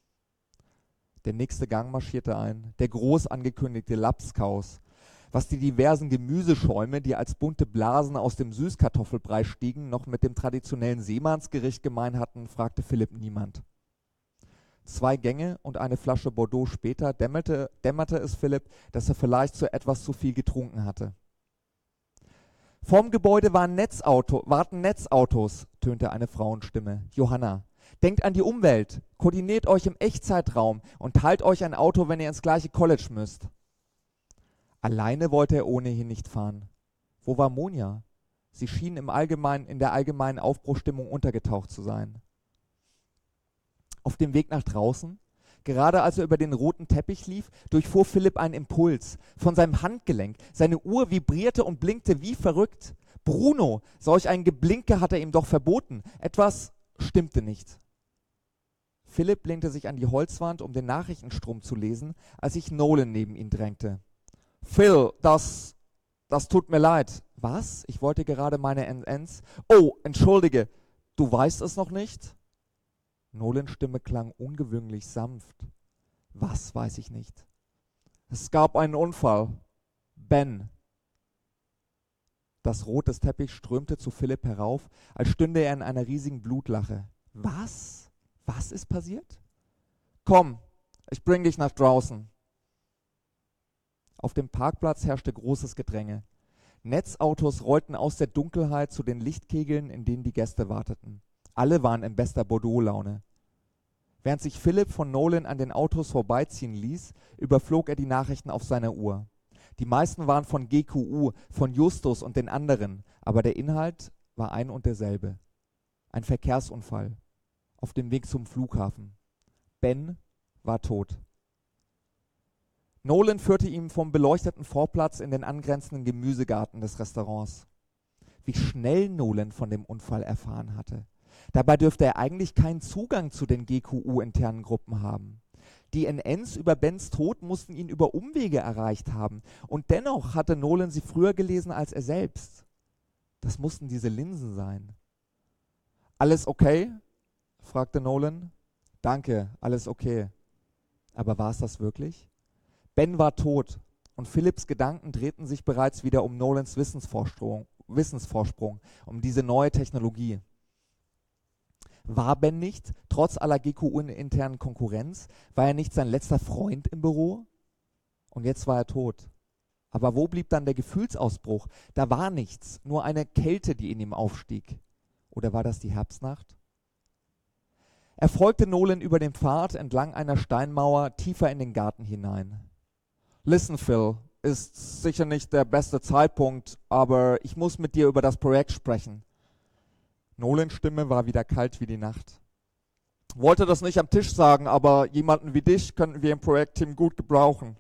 Der nächste Gang marschierte ein, der groß angekündigte Lapskaus. Was die diversen Gemüseschäume, die als bunte Blasen aus dem Süßkartoffelbrei stiegen, noch mit dem traditionellen Seemannsgericht gemein hatten, fragte Philipp niemand. Zwei Gänge und eine Flasche Bordeaux später dämmerte, dämmerte es Philipp, dass er vielleicht so etwas zu viel getrunken hatte. Vorm Gebäude waren Netzauto, warten Netzautos, tönte eine Frauenstimme. Johanna. Denkt an die Umwelt, koordiniert euch im Echtzeitraum und teilt euch ein Auto, wenn ihr ins gleiche College müsst. Alleine wollte er ohnehin nicht fahren. Wo war Monja? Sie schien im Allgemeinen, in der allgemeinen Aufbruchstimmung untergetaucht zu sein. Auf dem Weg nach draußen, gerade als er über den roten Teppich lief, durchfuhr Philipp einen Impuls. Von seinem Handgelenk, seine Uhr vibrierte und blinkte wie verrückt. Bruno, solch ein Geblinke hat er ihm doch verboten. Etwas stimmte nicht. Philipp lehnte sich an die Holzwand, um den Nachrichtenstrom zu lesen, als sich Nolan neben ihn drängte. Phil, das, das tut mir leid. Was? Ich wollte gerade meine N Ns. Oh, entschuldige, du weißt es noch nicht? Nolans Stimme klang ungewöhnlich sanft. Was weiß ich nicht? Es gab einen Unfall. Ben. Das Rot des Teppichs strömte zu Philipp herauf, als stünde er in einer riesigen Blutlache. Was? Was ist passiert? Komm, ich bring dich nach draußen. Auf dem Parkplatz herrschte großes Gedränge. Netzautos rollten aus der Dunkelheit zu den Lichtkegeln, in denen die Gäste warteten. Alle waren in bester Bordeaux-Laune. Während sich Philipp von Nolan an den Autos vorbeiziehen ließ, überflog er die Nachrichten auf seiner Uhr. Die meisten waren von G Q U, von Justus und den anderen, aber der Inhalt war ein und derselbe. Ein Verkehrsunfall auf dem Weg zum Flughafen. Ben war tot. Nolan führte ihn vom beleuchteten Vorplatz in den angrenzenden Gemüsegarten des Restaurants. Wie schnell Nolan von dem Unfall erfahren hatte. Dabei dürfte er eigentlich keinen Zugang zu den G Q U-internen Gruppen haben. Die N Ns über Bens Tod mussten ihn über Umwege erreicht haben. Und dennoch hatte Nolan sie früher gelesen als er selbst. Das mussten diese Linsen sein. »Alles okay?« fragte Nolan. »Danke, alles okay.« Aber war es das wirklich? Ben war tot und Philipps Gedanken drehten sich bereits wieder um Nolans Wissensvorsprung, Wissensvorsprung, um diese neue Technologie. War Ben nicht, trotz aller G Q U-internen Konkurrenz, war er nicht sein letzter Freund im Büro? Und jetzt war er tot. Aber wo blieb dann der Gefühlsausbruch? Da war nichts, nur eine Kälte, die in ihm aufstieg. Oder war das die Herbstnacht? Er folgte Nolan über den Pfad entlang einer Steinmauer tiefer in den Garten hinein. »Listen, Phil, ist sicher nicht der beste Zeitpunkt, aber ich muss mit dir über das Projekt sprechen.« Nolans Stimme war wieder kalt wie die Nacht. »Wollte das nicht am Tisch sagen, aber jemanden wie dich könnten wir im Projektteam gut gebrauchen.«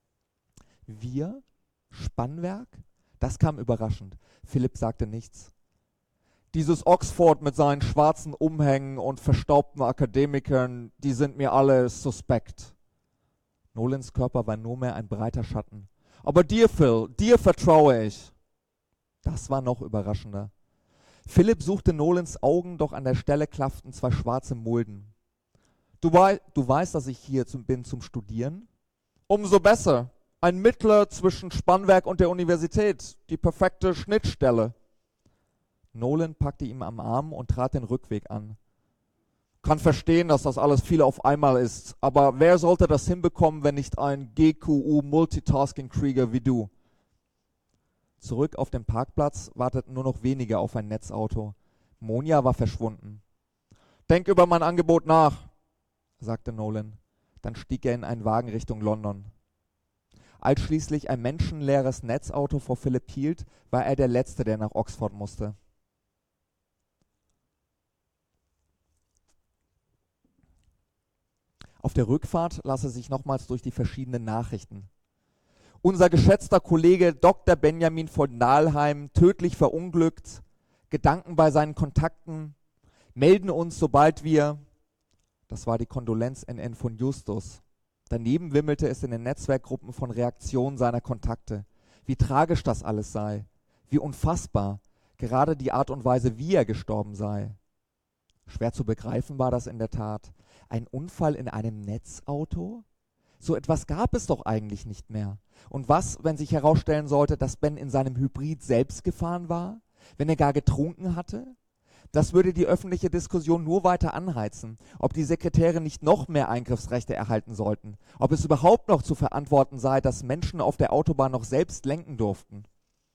»Wir? Spannwerk?« Das kam überraschend. Philipp sagte nichts. »Dieses Oxford mit seinen schwarzen Umhängen und verstaubten Akademikern, die sind mir alle suspekt.« Nolans Körper war nur mehr ein breiter Schatten. »Aber dir, Phil, dir vertraue ich.« Das war noch überraschender. Philipp suchte Nolans Augen, doch an der Stelle klafften zwei schwarze Mulden. Du, wei du weißt, dass ich hier zum, bin zum Studieren?« »Umso besser. Ein Mittler zwischen Spannwerk und der Universität. Die perfekte Schnittstelle.« Nolan packte ihn am Arm und trat den Rückweg an. »Kann verstehen, dass das alles viel auf einmal ist, aber wer sollte das hinbekommen, wenn nicht ein G Q U-Multitasking-Krieger wie du?« Zurück auf dem Parkplatz warteten nur noch wenige auf ein Netzauto. Monja war verschwunden. »Denk über mein Angebot nach«, sagte Nolan. Dann stieg er in einen Wagen Richtung London. Als schließlich ein menschenleeres Netzauto vor Philipp hielt, war er der Letzte, der nach Oxford musste. Auf der Rückfahrt las er sich nochmals durch die verschiedenen Nachrichten. Unser geschätzter Kollege Doktor Benjamin von Dahlheim tödlich verunglückt, Gedanken bei seinen Kontakten, melden uns, sobald wir, das war die Kondolenz-N N von Justus. Daneben wimmelte es in den Netzwerkgruppen von Reaktionen seiner Kontakte. Wie tragisch das alles sei, wie unfassbar, gerade die Art und Weise, wie er gestorben sei. Schwer zu begreifen war das in der Tat. Ein Unfall in einem Netzauto? So etwas gab es doch eigentlich nicht mehr. Und was, wenn sich herausstellen sollte, dass Ben in seinem Hybrid selbst gefahren war? Wenn er gar getrunken hatte? Das würde die öffentliche Diskussion nur weiter anheizen, ob die Sekretäre nicht noch mehr Eingriffsrechte erhalten sollten, ob es überhaupt noch zu verantworten sei, dass Menschen auf der Autobahn noch selbst lenken durften.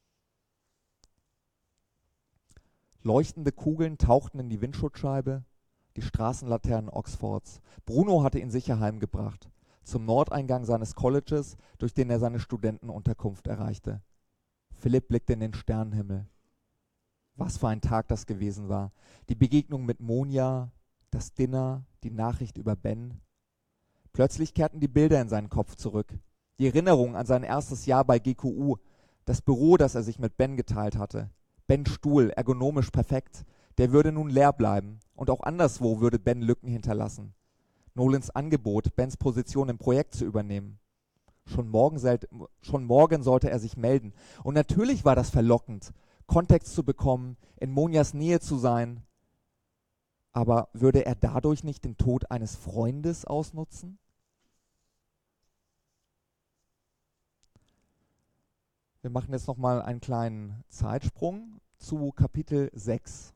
Leuchtende Kugeln tauchten in die Windschutzscheibe, die Straßenlaternen Oxfords. Bruno hatte ihn sicher heimgebracht, zum Nordeingang seines Colleges, durch den er seine Studentenunterkunft erreichte. Philipp blickte in den Sternenhimmel. Was für ein Tag das gewesen war. Die Begegnung mit Monja, das Dinner, die Nachricht über Ben. Plötzlich kehrten die Bilder in seinen Kopf zurück. Die Erinnerung an sein erstes Jahr bei G Q U, das Büro, das er sich mit Ben geteilt hatte. Bens Stuhl, ergonomisch perfekt, der würde nun leer bleiben. Und auch anderswo würde Ben Lücken hinterlassen. Nolans Angebot, Bens Position im Projekt zu übernehmen. Schon morgen, schon morgen sollte er sich melden. Und natürlich war das verlockend, Kontext zu bekommen, in Monjas Nähe zu sein. Aber würde er dadurch nicht den Tod eines Freundes ausnutzen? Wir machen jetzt nochmal einen kleinen Zeitsprung zu Kapitel sechs.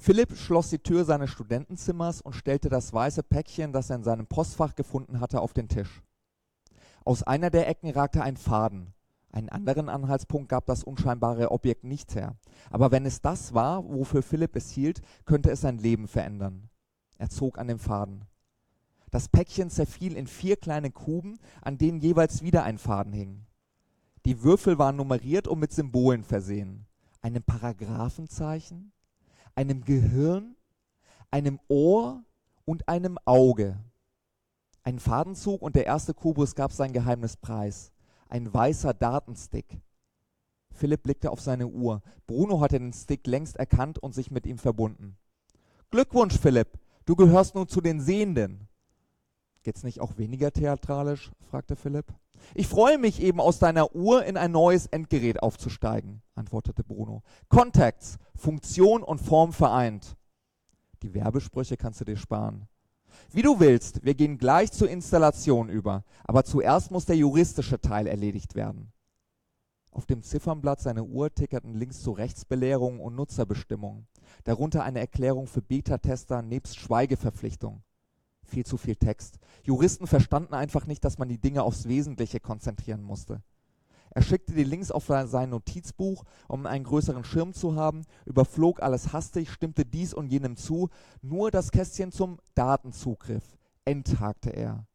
Philipp schloss die Tür seines Studentenzimmers und stellte das weiße Päckchen, das er in seinem Postfach gefunden hatte, auf den Tisch. Aus einer der Ecken ragte ein Faden. Einen anderen Anhaltspunkt gab das unscheinbare Objekt nicht her. Aber wenn es das war, wofür Philipp es hielt, könnte es sein Leben verändern. Er zog an dem Faden. Das Päckchen zerfiel in vier kleine Kuben, an denen jeweils wieder ein Faden hing. Die Würfel waren nummeriert und mit Symbolen versehen. Einem Paragraphenzeichen, einem Gehirn, einem Ohr und einem Auge. Ein Fadenzug und der erste Kubus gab sein Geheimnis preis. Ein weißer Datenstick. Philipp blickte auf seine Uhr. Bruno hatte den Stick längst erkannt und sich mit ihm verbunden. »Glückwunsch, Philipp, du gehörst nun zu den Sehenden.« »Geht's nicht auch weniger theatralisch?« fragte Philipp. »Ich freue mich eben, aus deiner Uhr in ein neues Endgerät aufzusteigen«, antwortete Bruno. »Contacts, Funktion und Form vereint.« Die Werbesprüche kannst du dir sparen. »Wie du willst, wir gehen gleich zur Installation über, aber zuerst muss der juristische Teil erledigt werden.« Auf dem Ziffernblatt seiner Uhr tickerten links zu Rechtsbelehrungen und Nutzerbestimmungen, darunter eine Erklärung für Beta-Tester nebst Schweigeverpflichtung. Viel zu viel Text. Juristen verstanden einfach nicht, dass man die Dinge aufs Wesentliche konzentrieren musste. Er schickte die Links auf sein Notizbuch, um einen größeren Schirm zu haben, überflog alles hastig, stimmte dies und jenem zu, nur das Kästchen zum Datenzugriff enthakte er.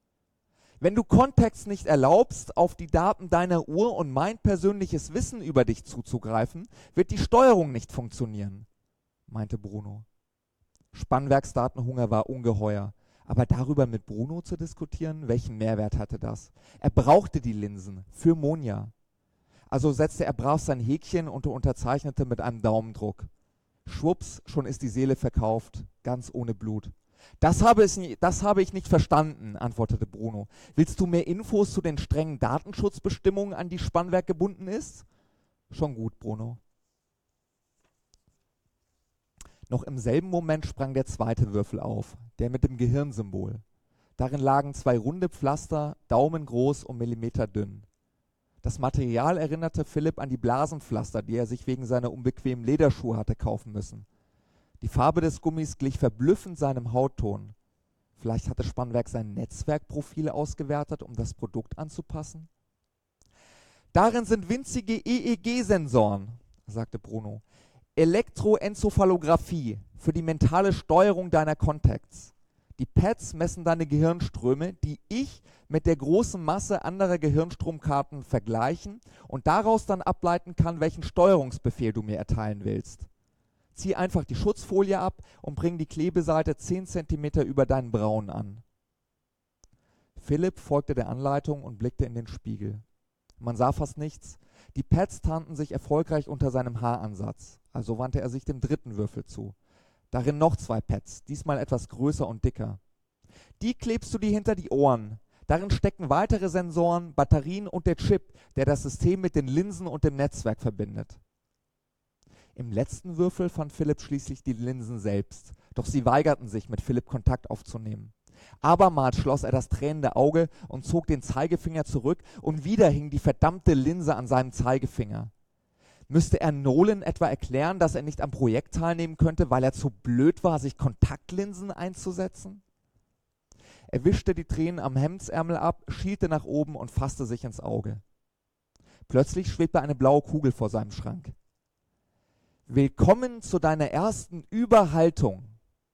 »Wenn du Contacts nicht erlaubst, auf die Daten deiner Uhr und mein persönliches Wissen über dich zuzugreifen, wird die Steuerung nicht funktionieren«, meinte Bruno. Spannwerksdatenhunger war ungeheuer. Aber darüber mit Bruno zu diskutieren, welchen Mehrwert hatte das? Er brauchte die Linsen für Monja. Also setzte er brav sein Häkchen und unterzeichnete mit einem Daumendruck. Schwupps, schon ist die Seele verkauft, ganz ohne Blut. Das habe, es nie, das habe ich nicht verstanden, antwortete Bruno. Willst du mehr Infos zu den strengen Datenschutzbestimmungen, an die Spannwerk gebunden ist? Schon gut, Bruno. Noch im selben Moment sprang der zweite Würfel auf, der mit dem Gehirnsymbol. Darin lagen zwei runde Pflaster, daumengroß und millimeterdünn. Das Material erinnerte Philipp an die Blasenpflaster, die er sich wegen seiner unbequemen Lederschuhe hatte kaufen müssen. Die Farbe des Gummis glich verblüffend seinem Hautton. Vielleicht hatte Spannwerk sein Netzwerkprofil ausgewertet, um das Produkt anzupassen? »Darin sind winzige E E G-Sensoren«, sagte Bruno. »Elektroenzephalographie für die mentale Steuerung deiner Contacts. Die Pads messen deine Gehirnströme, die ich mit der großen Masse anderer Gehirnstromkarten vergleichen und daraus dann ableiten kann, welchen Steuerungsbefehl du mir erteilen willst. Zieh einfach die Schutzfolie ab und bring die Klebeseite zehn Zentimeter über deinen Brauen an.« Philipp folgte der Anleitung und blickte in den Spiegel. Man sah fast nichts. Die Pads tarnten sich erfolgreich unter seinem Haaransatz. Also wandte er sich dem dritten Würfel zu. Darin noch zwei Pads, diesmal etwas größer und dicker. Die klebst du dir hinter die Ohren. Darin stecken weitere Sensoren, Batterien und der Chip, der das System mit den Linsen und dem Netzwerk verbindet. Im letzten Würfel fand Philipp schließlich die Linsen selbst, doch sie weigerten sich, mit Philipp Kontakt aufzunehmen. Abermals schloss er das tränende Auge und zog den Zeigefinger zurück, und wieder hing die verdammte Linse an seinem Zeigefinger. Müsste er Nolan etwa erklären, dass er nicht am Projekt teilnehmen könnte, weil er zu blöd war, sich Kontaktlinsen einzusetzen? Er wischte die Tränen am Hemdsärmel ab, schielte nach oben und fasste sich ins Auge. Plötzlich schwebte eine blaue Kugel vor seinem Schrank. »Willkommen zu deiner ersten Überhaltung.«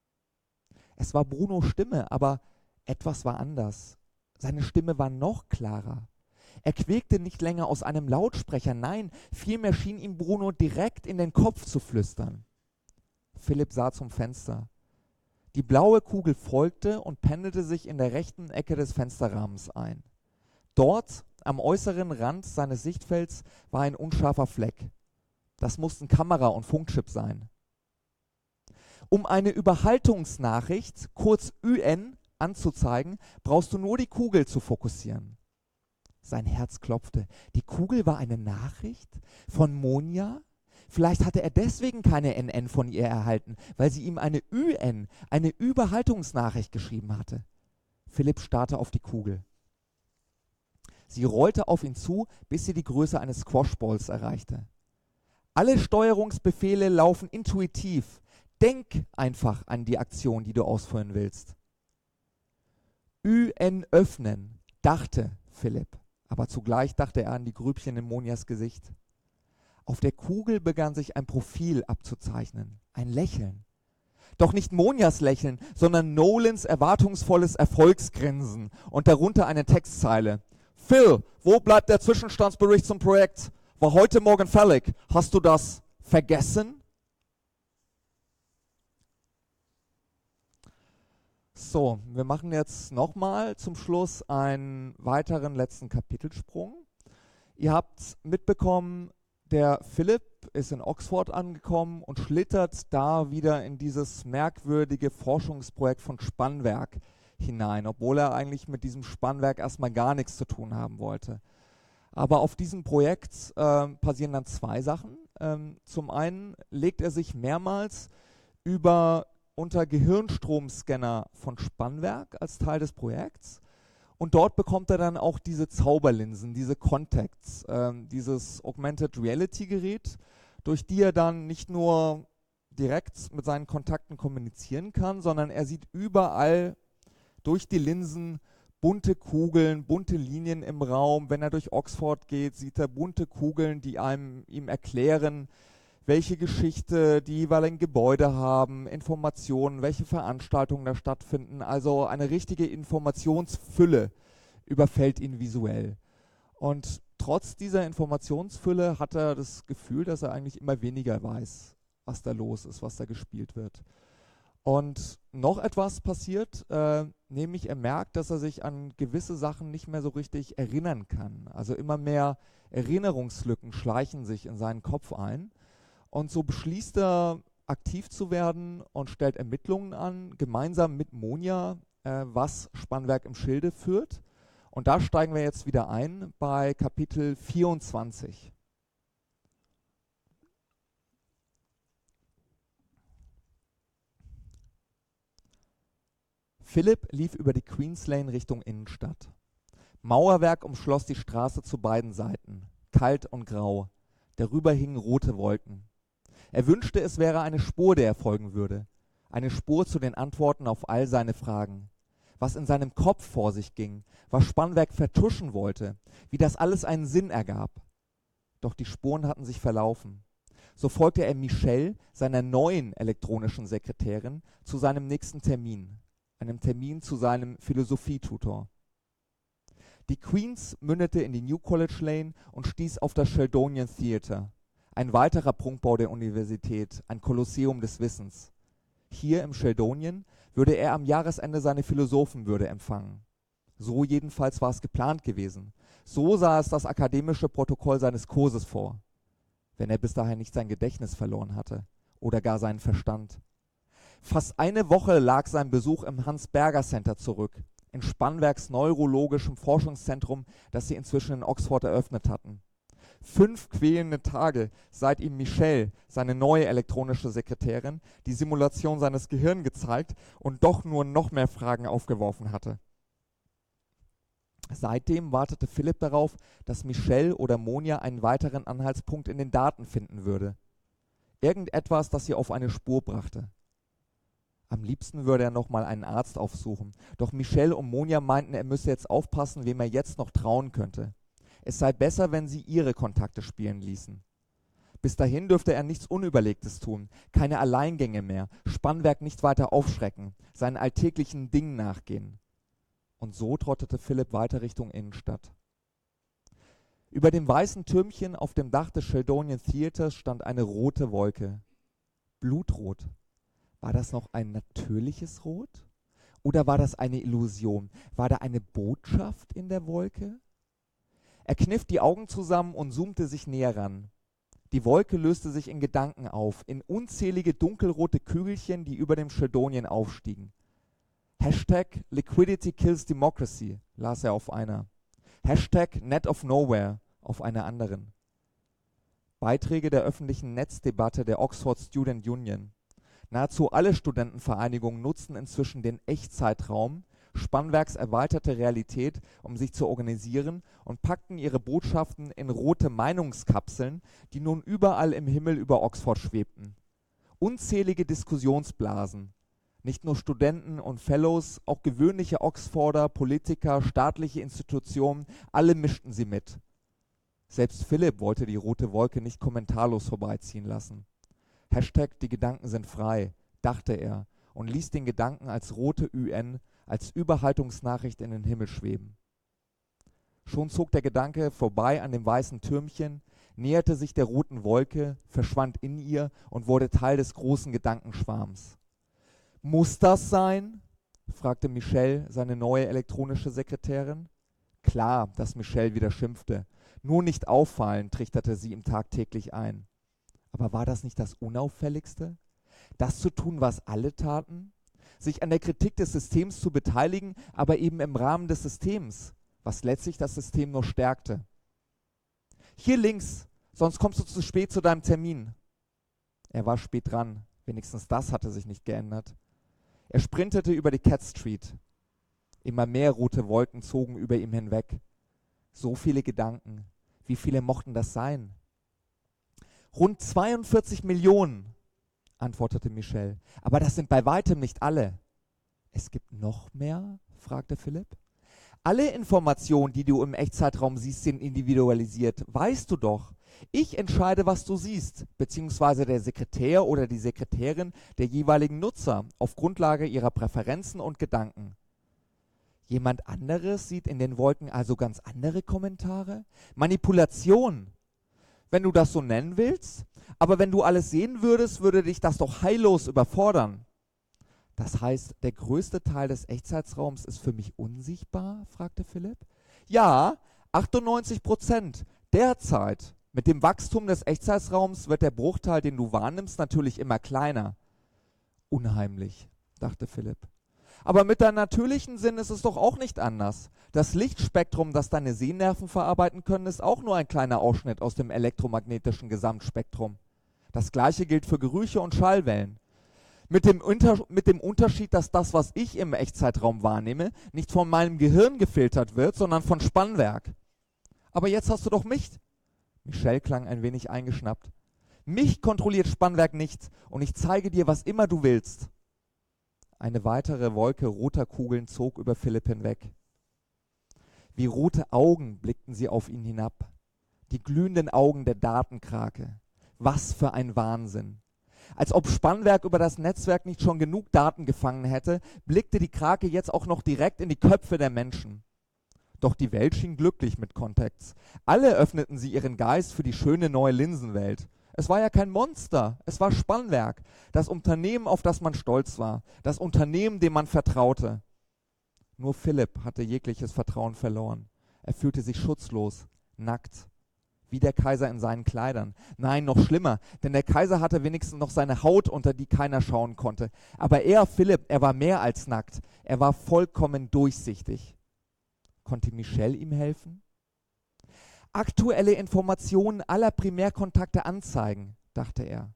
Es war Brunos Stimme, aber etwas war anders. Seine Stimme war noch klarer. Er quäkte nicht länger aus einem Lautsprecher, nein, vielmehr schien ihm Bruno direkt in den Kopf zu flüstern. Philipp sah zum Fenster. Die blaue Kugel folgte und pendelte sich in der rechten Ecke des Fensterrahmens ein. Dort, am äußeren Rand seines Sichtfelds, war ein unscharfer Fleck. Das mussten Kamera und Funkchip sein. Um eine Überhaltungsnachricht, kurz Ü N, anzuzeigen, brauchst du nur die Kugel zu fokussieren. Sein Herz klopfte. Die Kugel war eine Nachricht? Von Monja? Vielleicht hatte er deswegen keine N N von ihr erhalten, weil sie ihm eine Ü N, eine Überhaltungsnachricht geschrieben hatte. Philipp starrte auf die Kugel. Sie rollte auf ihn zu, bis sie die Größe eines Squashballs erreichte. Alle Steuerungsbefehle laufen intuitiv. Denk einfach an die Aktion, die du ausführen willst. Ü N öffnen, dachte Philipp, aber zugleich dachte er an die Grübchen in Monias Gesicht. Auf der Kugel begann sich ein Profil abzuzeichnen, ein Lächeln. Doch nicht Monias Lächeln, sondern Nolans erwartungsvolles Erfolgsgrinsen und darunter eine Textzeile. Phil, wo bleibt der Zwischenstandsbericht zum Projekt? War heute Morgen fällig. Hast du das vergessen? So, wir machen jetzt nochmal zum Schluss einen weiteren letzten Kapitelsprung. Ihr habt mitbekommen, der Philipp ist in Oxford angekommen und schlittert da wieder in dieses merkwürdige Forschungsprojekt von Spannwerk hinein, obwohl er eigentlich mit diesem Spannwerk erstmal gar nichts zu tun haben wollte. Aber auf diesem Projekt äh, passieren dann zwei Sachen. Ähm, zum einen legt er sich mehrmals über unter Gehirnstromscanner von Spannwerk als Teil des Projekts. Und dort bekommt er dann auch diese Zauberlinsen, diese Contacts, ähm, dieses Augmented Reality Gerät, durch die er dann nicht nur direkt mit seinen Kontakten kommunizieren kann, sondern er sieht überall durch die Linsen bunte Kugeln, bunte Linien im Raum. Wenn er durch Oxford geht, sieht er bunte Kugeln, die einem ihm erklären, welche Geschichte die jeweiligen Gebäude haben, Informationen, welche Veranstaltungen da stattfinden. Also eine richtige Informationsfülle überfällt ihn visuell. Und trotz dieser Informationsfülle hat er das Gefühl, dass er eigentlich immer weniger weiß, was da los ist, was da gespielt wird. Und noch etwas passiert, äh, nämlich er merkt, dass er sich an gewisse Sachen nicht mehr so richtig erinnern kann. Also immer mehr Erinnerungslücken schleichen sich in seinen Kopf ein. Und so beschließt er, aktiv zu werden und stellt Ermittlungen an, gemeinsam mit Monia, äh, was Spannwerk im Schilde führt. Und da steigen wir jetzt wieder ein bei Kapitel vierundzwanzig. Philipp lief über die Queens Lane Richtung Innenstadt. Mauerwerk umschloss die Straße zu beiden Seiten, kalt und grau. Darüber hingen rote Wolken. Er wünschte, es wäre eine Spur, der er folgen würde. Eine Spur zu den Antworten auf all seine Fragen. Was in seinem Kopf vor sich ging, was Spannwerk vertuschen wollte, wie das alles einen Sinn ergab. Doch die Spuren hatten sich verlaufen. So folgte er Michelle, seiner neuen elektronischen Sekretärin, zu seinem nächsten Termin. Einem Termin zu seinem Philosophietutor. Die Queens mündete in die New College Lane und stieß auf das Sheldonian Theater. Ein weiterer Prunkbau der Universität, ein Kolosseum des Wissens. Hier im Sheldonian würde er am Jahresende seine Philosophenwürde empfangen. So jedenfalls war es geplant gewesen. So sah es das akademische Protokoll seines Kurses vor. Wenn er bis dahin nicht sein Gedächtnis verloren hatte oder gar seinen Verstand. Fast eine Woche lag sein Besuch im Hans-Berger-Center zurück, in Spannwerks neurologischem Forschungszentrum, das sie inzwischen in Oxford eröffnet hatten. Fünf quälende Tage, seit ihm Michelle, seine neue elektronische Sekretärin, die Simulation seines Gehirns gezeigt und doch nur noch mehr Fragen aufgeworfen hatte. Seitdem wartete Philipp darauf, dass Michelle oder Monia einen weiteren Anhaltspunkt in den Daten finden würde. Irgendetwas, das sie auf eine Spur brachte. Am liebsten würde er nochmal einen Arzt aufsuchen, doch Michelle und Monia meinten, er müsse jetzt aufpassen, wem er jetzt noch trauen könnte. Es sei besser, wenn sie ihre Kontakte spielen ließen. Bis dahin dürfte er nichts Unüberlegtes tun, keine Alleingänge mehr, Spannwerk nicht weiter aufschrecken, seinen alltäglichen Dingen nachgehen. Und so trottete Philipp weiter Richtung Innenstadt. Über dem weißen Türmchen auf dem Dach des Sheldonian Theaters stand eine rote Wolke. Blutrot. War das noch ein natürliches Rot? Oder war das eine Illusion? War da eine Botschaft in der Wolke? Er kniff die Augen zusammen und zoomte sich näher ran. Die Wolke löste sich in Gedanken auf, in unzählige dunkelrote Kügelchen, die über dem Sheldonian aufstiegen. Hashtag Liquidity kills Democracy, las er auf einer. Hashtag Net of Nowhere auf einer anderen. Beiträge der öffentlichen Netzdebatte der Oxford Student Union. Nahezu alle Studentenvereinigungen nutzten inzwischen den Echtzeitraum, Spannwerks erweiterte Realität, um sich zu organisieren und packten ihre Botschaften in rote Meinungskapseln, die nun überall im Himmel über Oxford schwebten. Unzählige Diskussionsblasen. Nicht nur Studenten und Fellows, auch gewöhnliche Oxforder, Politiker, staatliche Institutionen, alle mischten sie mit. Selbst Philipp wollte die rote Wolke nicht kommentarlos vorbeiziehen lassen. Hashtag die Gedanken sind frei, dachte er und ließ den Gedanken als rote Ü N, als Überhaltungsnachricht in den Himmel schweben. Schon zog der Gedanke vorbei an dem weißen Türmchen, näherte sich der roten Wolke, verschwand in ihr und wurde Teil des großen Gedankenschwarms. »Muss das sein?« fragte Michelle, seine neue elektronische Sekretärin. Klar, dass Michelle wieder schimpfte. Nur nicht auffallen, trichterte sie ihm tagtäglich ein. Aber war das nicht das Unauffälligste? Das zu tun, was alle taten? Sich an der Kritik des Systems zu beteiligen, aber eben im Rahmen des Systems, was letztlich das System nur stärkte. »Hier links, sonst kommst du zu spät zu deinem Termin.« Er war spät dran, wenigstens das hatte sich nicht geändert. Er sprintete über die Cat Street. Immer mehr rote Wolken zogen über ihm hinweg. So viele Gedanken. Wie viele mochten das sein? »Rund zweiundvierzig Millionen«, antwortete Michelle. »Aber das sind bei weitem nicht alle.« »Es gibt noch mehr?« fragte Philipp. »Alle Informationen, die du im Echtzeitraum siehst, sind individualisiert. Weißt du doch. Ich entscheide, was du siehst, beziehungsweise der Sekretär oder die Sekretärin der jeweiligen Nutzer auf Grundlage ihrer Präferenzen und Gedanken.« Jemand anderes sieht in den Wolken also ganz andere Kommentare? Manipulation, wenn du das so nennen willst. Aber wenn du alles sehen würdest, würde dich das doch heillos überfordern. Das heißt, der größte Teil des Echtzeitraums ist für mich unsichtbar? Fragte Philipp. Ja, achtundneunzig Prozent derzeit. Mit dem Wachstum des Echtzeitraums wird der Bruchteil, den du wahrnimmst, natürlich immer kleiner. Unheimlich, dachte Philipp. Aber mit deinem natürlichen Sinn ist es doch auch nicht anders. Das Lichtspektrum, das deine Sehnerven verarbeiten können, ist auch nur ein kleiner Ausschnitt aus dem elektromagnetischen Gesamtspektrum. Das gleiche gilt für Gerüche und Schallwellen. Mit dem, Unter- mit dem Unterschied, dass das, was ich im Echtzeitraum wahrnehme, nicht von meinem Gehirn gefiltert wird, sondern von Spannwerk. Aber jetzt hast du doch mich. Michelle klang ein wenig eingeschnappt. Mich kontrolliert Spannwerk nicht und ich zeige dir, was immer du willst. Eine weitere Wolke roter Kugeln zog über Philipp hinweg. Wie rote Augen blickten sie auf ihn hinab. Die glühenden Augen der Datenkrake. Was für ein Wahnsinn! Als ob Spannwerk über das Netzwerk nicht schon genug Daten gefangen hätte, blickte die Krake jetzt auch noch direkt in die Köpfe der Menschen. Doch die Welt schien glücklich mit Contacts. Alle öffneten sie ihren Geist für die schöne neue Linsenwelt. Es war ja kein Monster, es war Spannwerk, das Unternehmen, auf das man stolz war, das Unternehmen, dem man vertraute. Nur Philipp hatte jegliches Vertrauen verloren. Er fühlte sich schutzlos, nackt, wie der Kaiser in seinen Kleidern. Nein, noch schlimmer, denn der Kaiser hatte wenigstens noch seine Haut, unter die keiner schauen konnte. Aber er, Philipp, er war mehr als nackt, er war vollkommen durchsichtig. Konnte Michelle ihm helfen? Aktuelle Informationen aller Primärkontakte anzeigen, dachte er.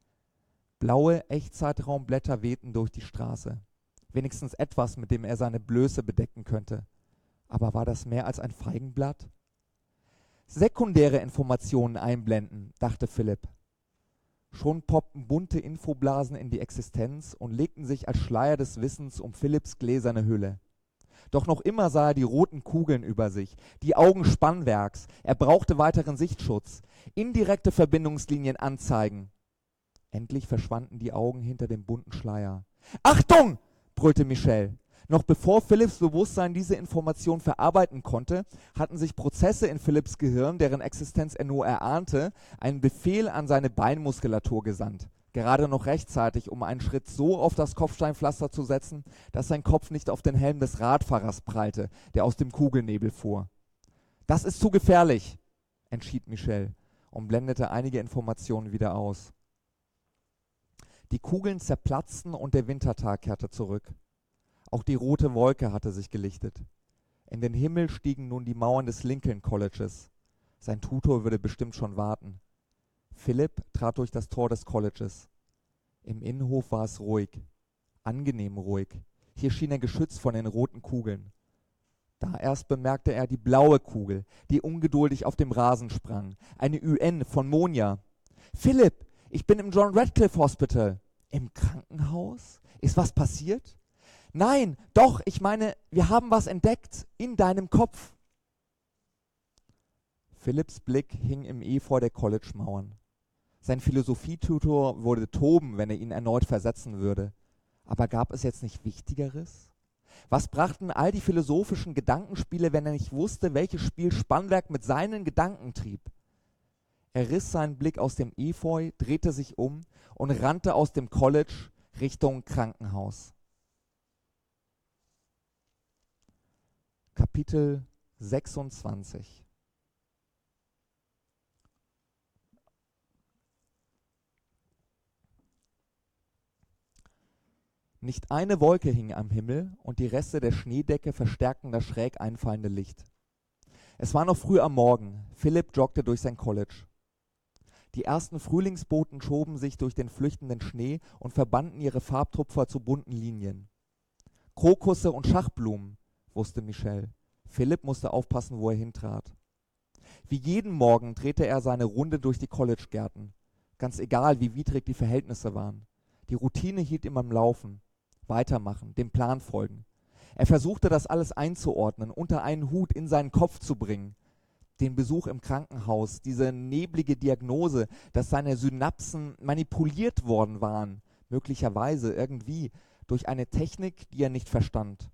Blaue Echtzeitraumblätter wehten durch die Straße. Wenigstens etwas, mit dem er seine Blöße bedecken könnte. Aber war das mehr als ein Feigenblatt? Sekundäre Informationen einblenden, dachte Philipp. Schon poppten bunte Infoblasen in die Existenz und legten sich als Schleier des Wissens um Philipps gläserne Hülle. Doch noch immer sah er die roten Kugeln über sich, die Augen Spannwerks. Er brauchte weiteren Sichtschutz. Indirekte Verbindungslinien anzeigen. Endlich verschwanden die Augen hinter dem bunten Schleier. »Achtung!« brüllte Michelle. Noch bevor Philipps Bewusstsein diese Information verarbeiten konnte, hatten sich Prozesse in Philipps Gehirn, deren Existenz er nur erahnte, einen Befehl an seine Beinmuskulatur gesandt. Gerade noch rechtzeitig, um einen Schritt so auf das Kopfsteinpflaster zu setzen, dass sein Kopf nicht auf den Helm des Radfahrers prallte, der aus dem Kugelnebel fuhr. »Das ist zu gefährlich«, entschied Michelle und blendete einige Informationen wieder aus. Die Kugeln zerplatzten und der Wintertag kehrte zurück. Auch die rote Wolke hatte sich gelichtet. In den Himmel stiegen nun die Mauern des Lincoln Colleges. Sein Tutor würde bestimmt schon warten. Philipp trat durch das Tor des Colleges. Im Innenhof war es ruhig, angenehm ruhig. Hier schien er geschützt von den roten Kugeln. Da erst bemerkte er die blaue Kugel, die ungeduldig auf dem Rasen sprang. Eine Ü N von Monja. »Philipp, Ich bin im John Radcliffe Hospital. Im Krankenhaus? Ist was passiert? Nein, doch, ich meine, wir haben was entdeckt in deinem Kopf. Philipps Blick hing im Efeu der College-Mauern. Sein Philosophietutor würde toben, wenn er ihn erneut versetzen würde. Aber gab es jetzt nicht Wichtigeres? Was brachten all die philosophischen Gedankenspiele, wenn er nicht wusste, welches Spiel Spannwerk mit seinen Gedanken trieb? Er riss seinen Blick aus dem Efeu, drehte sich um und rannte aus dem College Richtung Krankenhaus. Kapitel sechsundzwanzig. Nicht eine Wolke hing am Himmel, und die Reste der Schneedecke verstärkten das schräg einfallende Licht. Es war noch früh am Morgen. Philipp joggte durch sein College. Die ersten Frühlingsboten schoben sich durch den flüchtenden Schnee und verbanden ihre Farbtupfer zu bunten Linien. Krokusse und Schachblumen, wusste Michelle. Philipp musste aufpassen, wo er hintrat. Wie jeden Morgen drehte er seine Runde durch die Collegegärten. Ganz egal, wie widrig die Verhältnisse waren. Die Routine hielt ihm am Laufen. Weitermachen, dem Plan folgen. Er versuchte, das alles einzuordnen, unter einen Hut in seinen Kopf zu bringen. Den Besuch im Krankenhaus, diese neblige Diagnose, dass seine Synapsen manipuliert worden waren, möglicherweise irgendwie durch eine Technik, die er nicht verstand.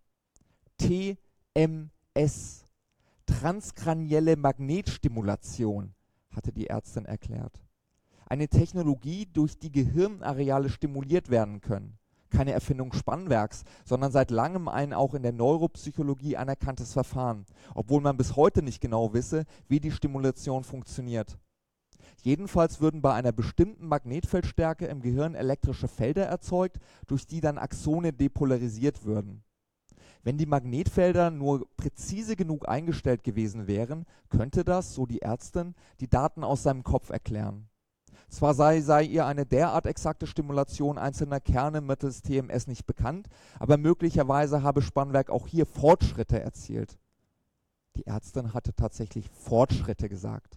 T M S, transkranielle Magnetstimulation, hatte die Ärztin erklärt. Eine Technologie, durch die Gehirnareale stimuliert werden können. Keine Erfindung Spannwerks, sondern seit langem ein auch in der Neuropsychologie anerkanntes Verfahren, obwohl man bis heute nicht genau wisse, wie die Stimulation funktioniert. Jedenfalls würden bei einer bestimmten Magnetfeldstärke im Gehirn elektrische Felder erzeugt, durch die dann Axone depolarisiert würden. Wenn die Magnetfelder nur präzise genug eingestellt gewesen wären, könnte das, so die Ärztin, die Daten aus seinem Kopf erklären. Zwar sei, sei ihr eine derart exakte Stimulation einzelner Kerne mittels T M S nicht bekannt, aber möglicherweise habe Spannwerk auch hier Fortschritte erzielt. Die Ärztin hatte tatsächlich Fortschritte gesagt.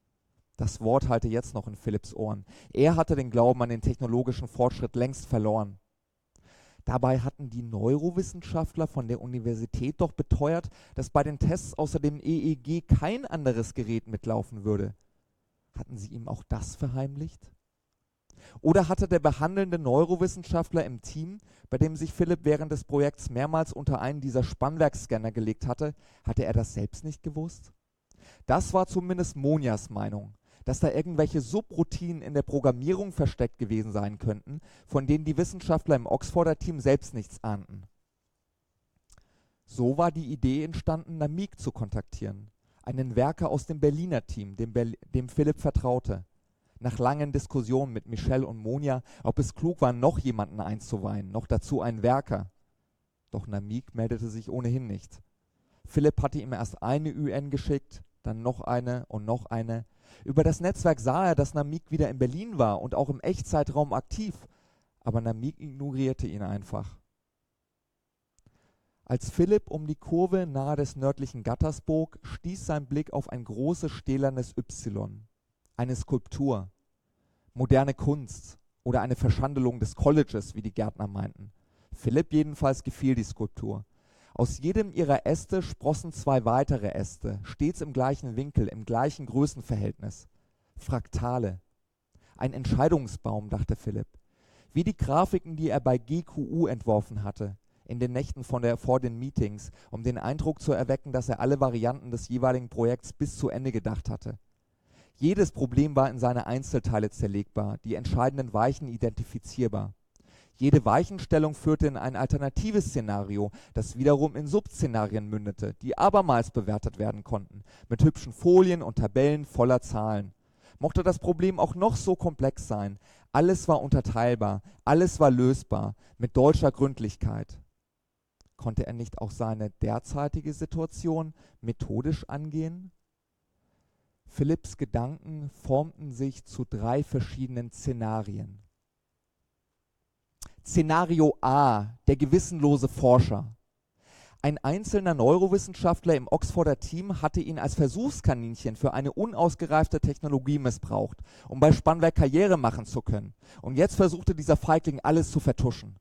Das Wort hallte jetzt noch in Philipps Ohren. Er hatte den Glauben an den technologischen Fortschritt längst verloren. Dabei hatten die Neurowissenschaftler von der Universität doch beteuert, dass bei den Tests außer dem E E G kein anderes Gerät mitlaufen würde. Hatten sie ihm auch das verheimlicht? Oder hatte der behandelnde Neurowissenschaftler im Team, bei dem sich Philipp während des Projekts mehrmals unter einen dieser Spannwerkscanner gelegt hatte, hatte er das selbst nicht gewusst? Das war zumindest Monias Meinung, dass da irgendwelche Subroutinen in der Programmierung versteckt gewesen sein könnten, von denen die Wissenschaftler im Oxforder Team selbst nichts ahnten. So war die Idee entstanden, Namik zu kontaktieren. Einen Werker aus dem Berliner Team, dem, Berl- dem Philipp vertraute. Nach langen Diskussionen mit Michelle und Monia, ob es klug war, noch jemanden einzuweihen, noch dazu einen Werker. Doch Namik meldete sich ohnehin nicht. Philipp hatte ihm erst eine Ü N geschickt, dann noch eine und noch eine. Über das Netzwerk sah er, dass Namik wieder in Berlin war und auch im Echtzeitraum aktiv, aber Namik ignorierte ihn einfach. Als Philipp um die Kurve nahe des nördlichen Gatters bog, stieß sein Blick auf ein großes stählernes Y. Eine Skulptur. Moderne Kunst oder eine Verschandelung des Colleges, wie die Gärtner meinten. Philipp jedenfalls gefiel die Skulptur. Aus jedem ihrer Äste sprossen zwei weitere Äste, stets im gleichen Winkel, im gleichen Größenverhältnis. Fraktale. Ein Entscheidungsbaum, dachte Philipp. Wie die Grafiken, die er bei G Q U entworfen hatte. In den Nächten von der, vor den Meetings, um den Eindruck zu erwecken, dass er alle Varianten des jeweiligen Projekts bis zu Ende gedacht hatte. Jedes Problem war in seine Einzelteile zerlegbar, die entscheidenden Weichen identifizierbar. Jede Weichenstellung führte in ein alternatives Szenario, das wiederum in Subszenarien mündete, die abermals bewertet werden konnten, mit hübschen Folien und Tabellen voller Zahlen. Mochte das Problem auch noch so komplex sein, alles war unterteilbar, alles war lösbar, mit deutscher Gründlichkeit. Konnte er nicht auch seine derzeitige Situation methodisch angehen? Philipps Gedanken formten sich zu drei verschiedenen Szenarien. Szenario A, der gewissenlose Forscher. Ein einzelner Neurowissenschaftler im Oxforder Team hatte ihn als Versuchskaninchen für eine unausgereifte Technologie missbraucht, um bei Spannwerk Karriere machen zu können. Und jetzt versuchte dieser Feigling alles zu vertuschen.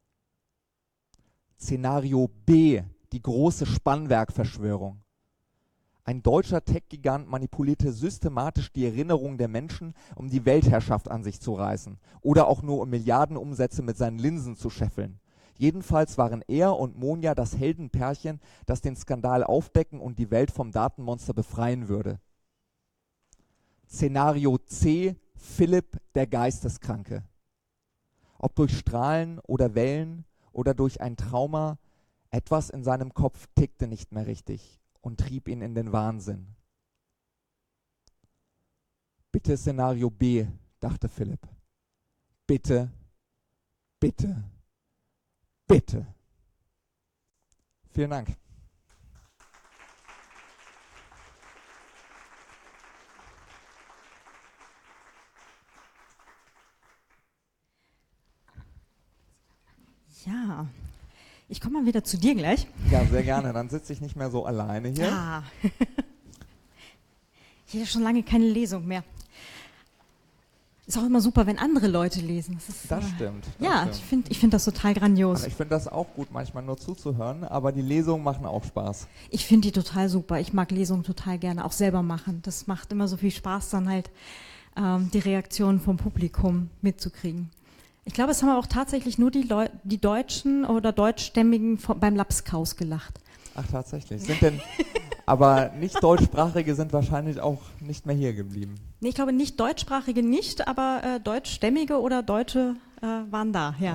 Szenario B, die große Spannwerk-Verschwörung. Ein deutscher Tech-Gigant manipulierte systematisch die Erinnerungen der Menschen, um die Weltherrschaft an sich zu reißen oder auch nur um Milliardenumsätze mit seinen Linsen zu scheffeln. Jedenfalls waren er und Monja das Heldenpärchen, das den Skandal aufdecken und die Welt vom Datenmonster befreien würde. Szenario C, Philipp, der Geisteskranke. Ob durch Strahlen oder Wellen oder durch ein Trauma, etwas in seinem Kopf tickte nicht mehr richtig und trieb ihn in den Wahnsinn. Bitte Szenario B, dachte Philipp. Bitte, bitte. Bitte. Vielen Dank. Ja, ich komme mal wieder zu dir gleich. Ja, sehr gerne. Dann sitze ich nicht mehr so alleine hier. Ah. Ich hatte schon lange keine Lesung mehr. Ist auch immer super, wenn andere Leute lesen. Das, ist, Das äh, stimmt. Das ja, stimmt. ich finde ich find das total grandios. Also ich finde das auch gut, manchmal nur zuzuhören, aber die Lesungen machen auch Spaß. Ich finde die total super. Ich mag Lesungen total gerne, auch selber machen. Das macht immer so viel Spaß, dann halt ähm, die Reaktionen vom Publikum mitzukriegen. Ich glaube, es haben auch tatsächlich nur die, Leu die Deutschen oder Deutschstämmigen vom, beim Lapskaus gelacht. Ach, tatsächlich. Sind denn, aber nicht deutschsprachige sind wahrscheinlich auch nicht mehr hier geblieben. Nee, ich glaube nicht deutschsprachige nicht, aber äh, deutschstämmige oder Deutsche äh, waren da, ja.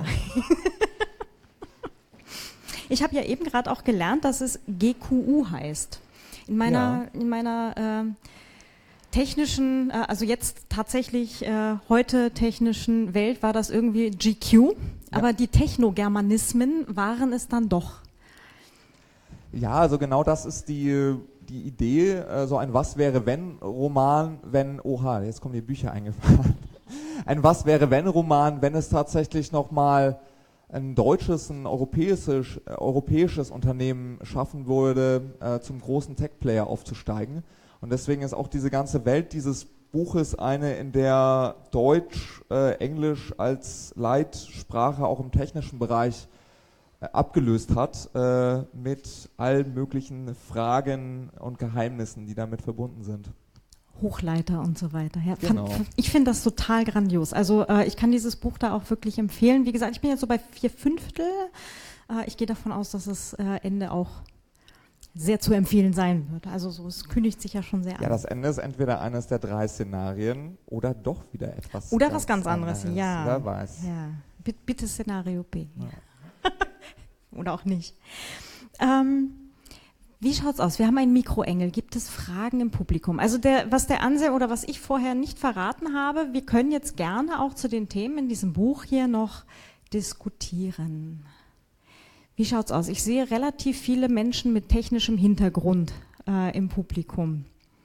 Ich habe ja eben gerade auch gelernt, dass es G Q U heißt. In meiner, ja. in meiner äh, technischen, äh, also jetzt tatsächlich äh, heute technischen Welt war das irgendwie G Q, ja. Aber die Technogermanismen waren es dann doch. Ja, also genau das ist die, die Idee, äh, so ein Was-wäre-wenn-Roman, wenn, oha, jetzt kommen die Bücher eingefahren. Ein Was-wäre-wenn-Roman, wenn es tatsächlich nochmal ein deutsches, ein europäisches, äh, europäisches Unternehmen schaffen würde, äh, zum großen Tech-Player aufzusteigen. Und deswegen ist auch diese ganze Welt dieses Buches eine, in der Deutsch, äh, Englisch als Leitsprache auch im technischen Bereich abgelöst hat, äh, mit allen möglichen Fragen und Geheimnissen, die damit verbunden sind. Hochleiter und so weiter. Ja, genau. fand, ich finde das total grandios. Also äh, ich kann dieses Buch da auch wirklich empfehlen. Wie gesagt, ich bin jetzt so bei vier Fünftel. Äh, ich gehe davon aus, dass das äh, Ende auch sehr zu empfehlen sein wird. Also so, es kündigt sich ja schon sehr an. Ja, das Ende ist entweder eines der drei Szenarien oder doch wieder etwas Oder ganz was ganz anderes, anderes. ja. Wer weiß. Ja. Bitte, bitte Szenario B. Ja. Oder auch nicht. Ähm, wie schaut's aus? Wir haben einen Mikroengel. Gibt es Fragen im Publikum? Also der, was der Anselm oder was ich vorher nicht verraten habe, wir können jetzt gerne auch zu den Themen in diesem Buch hier noch diskutieren. Wie schaut's aus? Ich sehe relativ viele Menschen mit technischem Hintergrund äh, im Publikum.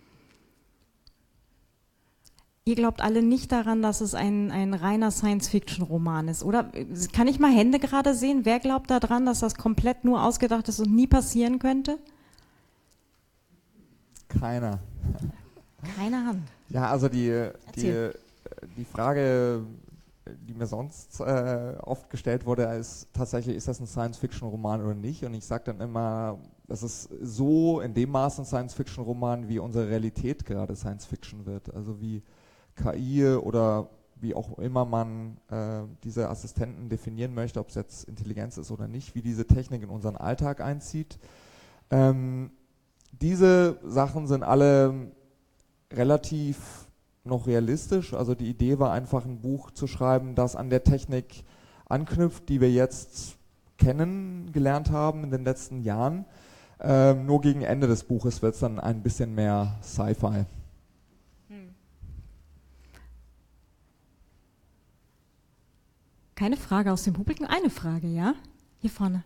Ihr glaubt alle nicht daran, dass es ein, ein reiner Science-Fiction-Roman ist, oder? Kann ich mal Hände gerade sehen? Wer glaubt daran, dass das komplett nur ausgedacht ist und nie passieren könnte? Keiner. Keine Hand. Ja, also die, die, die Frage, die mir sonst äh, oft gestellt wurde, ist tatsächlich, ist das ein Science-Fiction-Roman oder nicht? Und ich sage dann immer, das ist so in dem Maß ein Science-Fiction-Roman, wie unsere Realität gerade Science-Fiction wird. Also wie K I oder wie auch immer man äh, diese Assistenten definieren möchte, ob es jetzt Intelligenz ist oder nicht, wie diese Technik in unseren Alltag einzieht. Ähm, diese Sachen sind alle relativ noch realistisch. Also die Idee war einfach, ein Buch zu schreiben, das an der Technik anknüpft, die wir jetzt kennengelernt haben in den letzten Jahren. Ähm, nur gegen Ende des Buches wird es dann ein bisschen mehr Sci-Fi. Keine Frage aus dem Publikum? Eine Frage, ja? Hier vorne.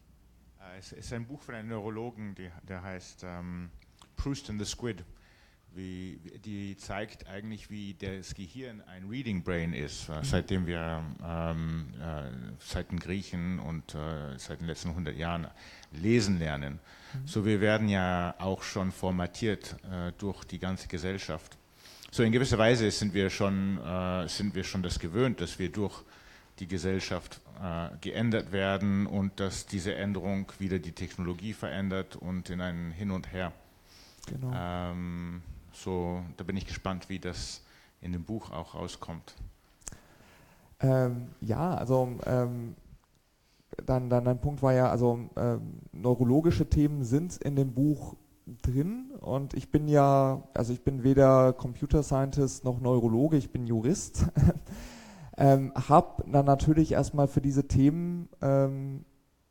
Es ist ein Buch von einem Neurologen, die, der heißt ähm, Proust and the Squid. wie, die zeigt eigentlich, wie das Gehirn ein Reading Brain ist, äh, seitdem wir ähm, äh, seit den Griechen und äh, seit den letzten hundert Jahren lesen lernen. Mhm. So, wir werden ja auch schon formatiert äh, durch die ganze Gesellschaft. So, in gewisser Weise sind wir schon, äh, sind wir schon das gewöhnt, dass wir durch die Gesellschaft äh, geändert werden und dass diese Änderung wieder die Technologie verändert und in ein Hin und Her. Genau. Ähm, so, da bin ich gespannt, wie das in dem Buch auch rauskommt. Ähm, ja, also ähm, dann, dann ein Punkt war ja, also ähm, neurologische Themen sind in dem Buch drin und ich bin ja, also ich bin weder Computer Scientist noch Neurologe, ich bin Jurist. ähm, habe dann natürlich erstmal für diese Themen ähm,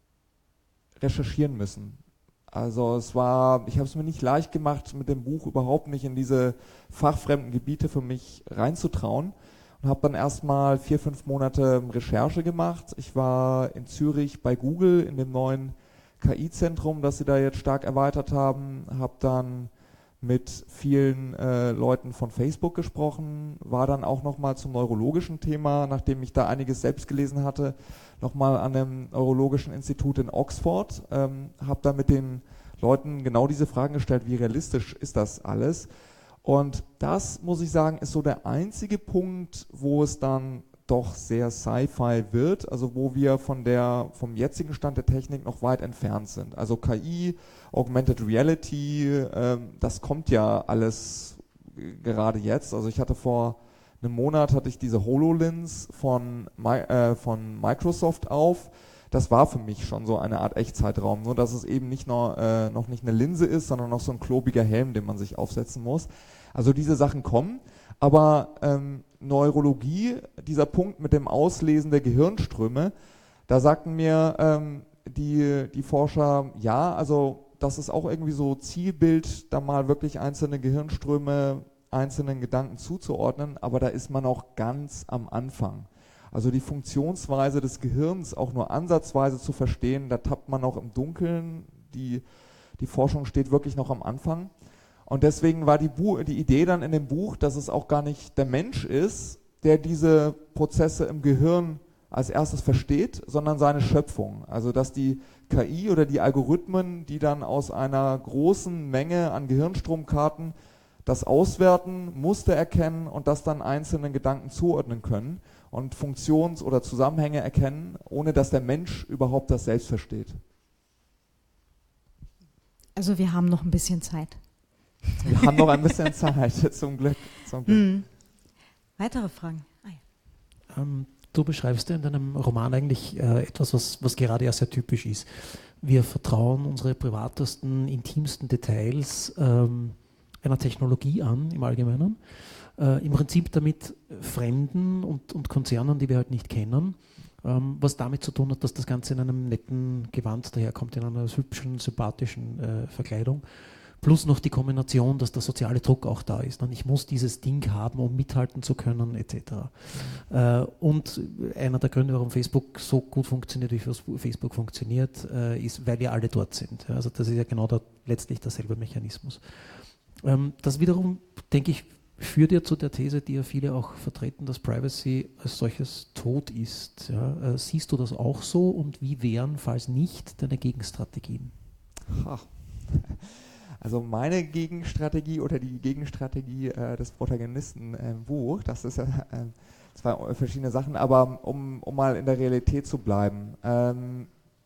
recherchieren müssen. Also es war, ich habe es mir nicht leicht gemacht, mit dem Buch überhaupt nicht in diese fachfremden Gebiete für mich reinzutrauen und habe dann erstmal vier, fünf Monate Recherche gemacht. Ich war in Zürich bei Google in dem neuen K I-Zentrum, das sie da jetzt stark erweitert haben, habe dann mit vielen äh, Leuten von Facebook gesprochen, war dann auch nochmal zum neurologischen Thema, nachdem ich da einiges selbst gelesen hatte, nochmal an dem Neurologischen Institut in Oxford, ähm, habe da mit den Leuten genau diese Fragen gestellt, wie realistisch ist das alles? Und das, muss ich sagen, ist so der einzige Punkt, wo es dann doch sehr Sci-Fi wird, also wo wir von der, vom jetzigen Stand der Technik noch weit entfernt sind. Also K I, Augmented Reality, ähm, das kommt ja alles gerade jetzt. Also ich hatte vor einem Monat hatte ich diese HoloLens von, äh, von Microsoft auf. Das war für mich schon so eine Art Echtzeitraum, nur dass es eben nicht noch, äh, noch nicht eine Linse ist, sondern noch so ein klobiger Helm, den man sich aufsetzen muss. Also diese Sachen kommen, aber ähm, Neurologie, dieser Punkt mit dem Auslesen der Gehirnströme, da sagten mir ähm, die, die Forscher, ja, also das ist auch irgendwie so Zielbild, da mal wirklich einzelne Gehirnströme, einzelnen Gedanken zuzuordnen, aber da ist man auch ganz am Anfang. Also die Funktionsweise des Gehirns auch nur ansatzweise zu verstehen, da tappt man noch im Dunkeln, die, die Forschung steht wirklich noch am Anfang. Und deswegen war die, Bu- die Idee dann in dem Buch, dass es auch gar nicht der Mensch ist, der diese Prozesse im Gehirn als erstes versteht, sondern seine Schöpfung. Also dass die K I oder die Algorithmen, die dann aus einer großen Menge an Gehirnstromkarten das auswerten, Muster erkennen und das dann einzelnen Gedanken zuordnen können und Funktions- oder Zusammenhänge erkennen, ohne dass der Mensch überhaupt das selbst versteht. Also wir haben noch ein bisschen Zeit. Wir haben noch ein bisschen Zeit, zum Glück. Zum Glück. Hm. Weitere Fragen? Ah, ja. ähm, du beschreibst ja in deinem Roman eigentlich äh, etwas, was, was gerade ja sehr typisch ist. Wir vertrauen unsere privatesten, intimsten Details ähm, einer Technologie an, im Allgemeinen. Äh, Im Prinzip damit Fremden und, und Konzernen, die wir halt nicht kennen, ähm, was damit zu tun hat, dass das Ganze in einem netten Gewand daherkommt, in einer hübschen, sympathischen äh, Verkleidung. Plus noch die Kombination, dass der soziale Druck auch da ist. Ich muss dieses Ding haben, um mithalten zu können, et cetera. Mhm. Und einer der Gründe, warum Facebook so gut funktioniert, wie Facebook funktioniert, ist, weil wir alle dort sind. Also das ist ja genau der, letztlich derselbe Mechanismus. Das wiederum, denke ich, führt ja zu der These, die ja viele auch vertreten, dass Privacy als solches tot ist. Ja, siehst du das auch so und wie wären, falls nicht, deine Gegenstrategien? Ha. Also meine Gegenstrategie oder die Gegenstrategie äh, des Protagonisten äh, im Buch, das ist ja äh, zwei verschiedene Sachen, aber um, um mal in der Realität zu bleiben. Ähm,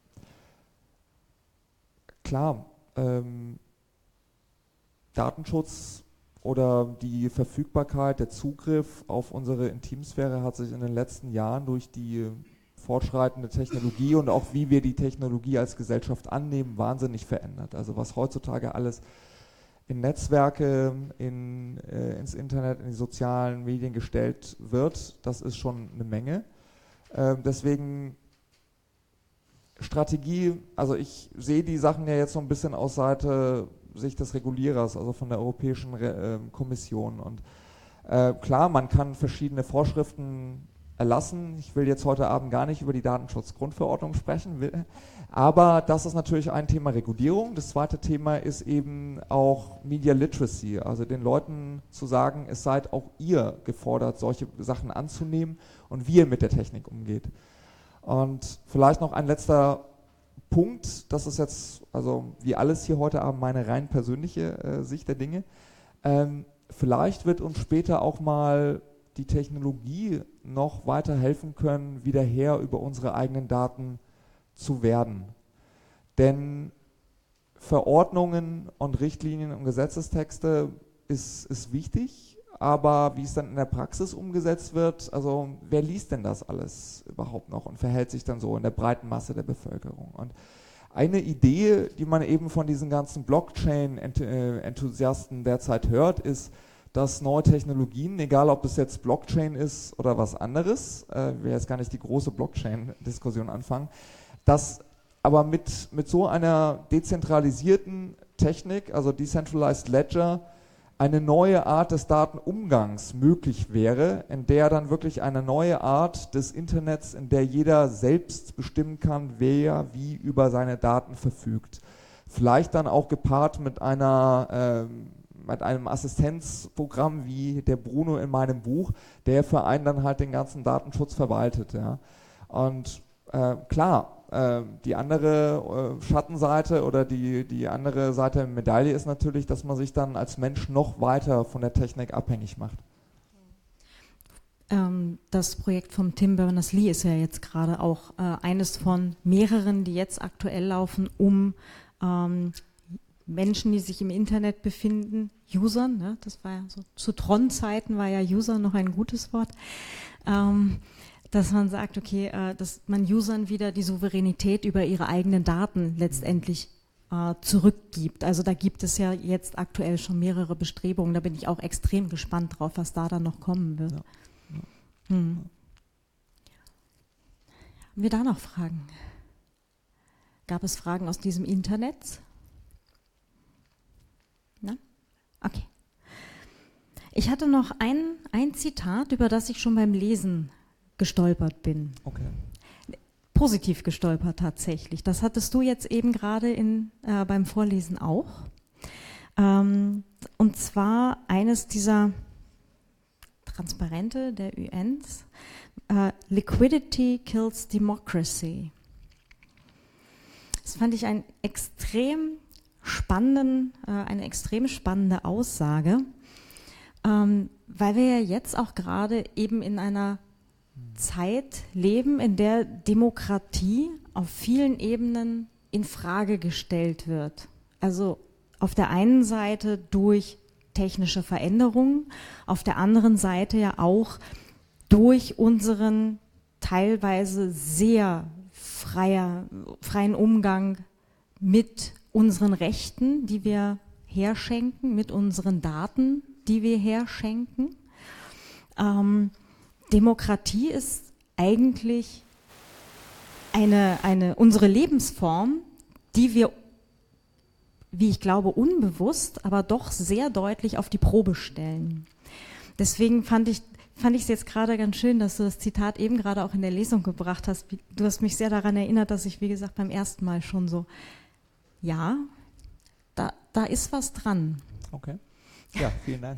klar, ähm, Datenschutz oder die Verfügbarkeit, der Zugriff auf unsere Intimsphäre hat sich in den letzten Jahren durch die fortschreitende Technologie und auch wie wir die Technologie als Gesellschaft annehmen, wahnsinnig verändert. Also was heutzutage alles in Netzwerke, in, äh, ins Internet, in die sozialen Medien gestellt wird, das ist schon eine Menge. Äh, deswegen Strategie, also ich sehe die Sachen ja jetzt so ein bisschen aus Seite Sicht des Regulierers, also von der Europäischen Re- äh, Kommission. Und äh, klar, man kann verschiedene Vorschriften erlassen. Ich will jetzt heute Abend gar nicht über die Datenschutzgrundverordnung sprechen, will, aber das ist natürlich ein Thema Regulierung. Das zweite Thema ist eben auch Media Literacy, also den Leuten zu sagen, es seid auch ihr gefordert, solche Sachen anzunehmen und wie ihr mit der Technik umgeht. Und vielleicht noch ein letzter Punkt, das ist jetzt, also wie alles hier heute Abend, meine rein persönliche äh, Sicht der Dinge. Ähm, vielleicht wird uns später auch mal die Technologie noch weiter helfen können, wieder Herr über unsere eigenen Daten zu werden. Denn Verordnungen und Richtlinien und Gesetzestexte ist, ist wichtig, aber wie es dann in der Praxis umgesetzt wird, also wer liest denn das alles überhaupt noch und verhält sich dann so in der breiten Masse der Bevölkerung? Und eine Idee, die man eben von diesen ganzen Blockchain-Enthusiasten derzeit hört, ist, dass neue Technologien, egal ob das jetzt Blockchain ist oder was anderes, äh, ich will jetzt gar nicht die große Blockchain-Diskussion anfangen, dass aber mit, mit so einer dezentralisierten Technik, also Decentralized Ledger, eine neue Art des Datenumgangs möglich wäre, in der dann wirklich eine neue Art des Internets, in der jeder selbst bestimmen kann, wer wie über seine Daten verfügt. Vielleicht dann auch gepaart mit einer ähm, mit einem Assistenzprogramm wie der Bruno in meinem Buch, der für einen dann halt den ganzen Datenschutz verwaltet. Ja. Und äh, klar, äh, die andere äh, Schattenseite oder die, die andere Seite der Medaille ist natürlich, dass man sich dann als Mensch noch weiter von der Technik abhängig macht. Ähm, das Projekt von Tim Berners-Lee ist ja jetzt gerade auch äh, eines von mehreren, die jetzt aktuell laufen, um ähm, Menschen, die sich im Internet befinden, Usern, ne, das war ja so, zu Tron-Zeiten war ja User noch ein gutes Wort, ähm, dass man sagt, okay, äh, dass man Usern wieder die Souveränität über ihre eigenen Daten letztendlich äh, zurückgibt. Also da gibt es ja jetzt aktuell schon mehrere Bestrebungen, da bin ich auch extrem gespannt drauf, was da dann noch kommen wird. Ja. Hm. Haben wir da noch Fragen? Gab es Fragen aus diesem Internet? Na? Okay. Ich hatte noch ein, ein Zitat, über das ich schon beim Lesen gestolpert bin. Okay. Positiv gestolpert tatsächlich. Das hattest du jetzt eben gerade in, äh, beim Vorlesen auch. Ähm, und zwar eines dieser Transparente der U Ns. Uh, Liquidity kills democracy. Das fand ich einen extrem spannenden, äh, eine extrem spannende Aussage, ähm, weil wir ja jetzt auch gerade eben in einer Zeit leben, in der Demokratie auf vielen Ebenen in Frage gestellt wird. Also auf der einen Seite durch technische Veränderungen, auf der anderen Seite ja auch durch unseren teilweise sehr freier, freien Umgang mit unseren Rechten, die wir herschenken, mit unseren Daten, die wir herschenken. Ähm, Demokratie ist eigentlich eine, eine, unsere Lebensform, die wir, wie ich glaube, unbewusst, aber doch sehr deutlich auf die Probe stellen. Deswegen fand ich fand ich es jetzt gerade ganz schön, dass du das Zitat eben gerade auch in der Lesung gebracht hast. Du hast mich sehr daran erinnert, dass ich, wie gesagt, beim ersten Mal schon so, ja, da, da ist was dran. Okay. Ja, vielen Dank.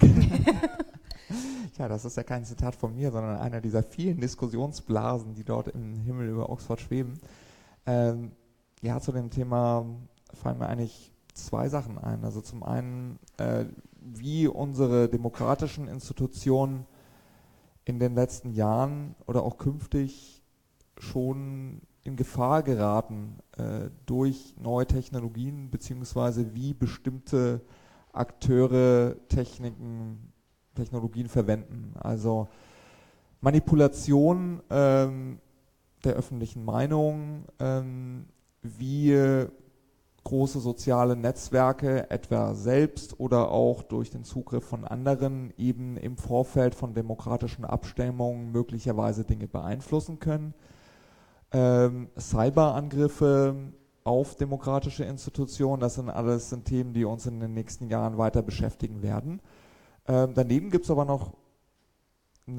Ja, das ist ja kein Zitat von mir, sondern einer dieser vielen Diskussionsblasen, die dort im Himmel über Oxford schweben. Ähm, ja, zu dem Thema fallen mir eigentlich zwei Sachen ein. Also zum einen, äh, wie unsere demokratischen Institutionen in den letzten Jahren oder auch künftig schon in Gefahr geraten äh, durch neue Technologien, beziehungsweise wie bestimmte Akteure Techniken, Technologien verwenden. Also Manipulation ähm, der öffentlichen Meinung, ähm, wie große soziale Netzwerke, etwa selbst oder auch durch den Zugriff von anderen, eben im Vorfeld von demokratischen Abstimmungen möglicherweise Dinge beeinflussen können. Ähm, Cyberangriffe auf demokratische Institutionen, das sind alles sind Themen, die uns in den nächsten Jahren weiter beschäftigen werden. Ähm, daneben gibt es aber noch eine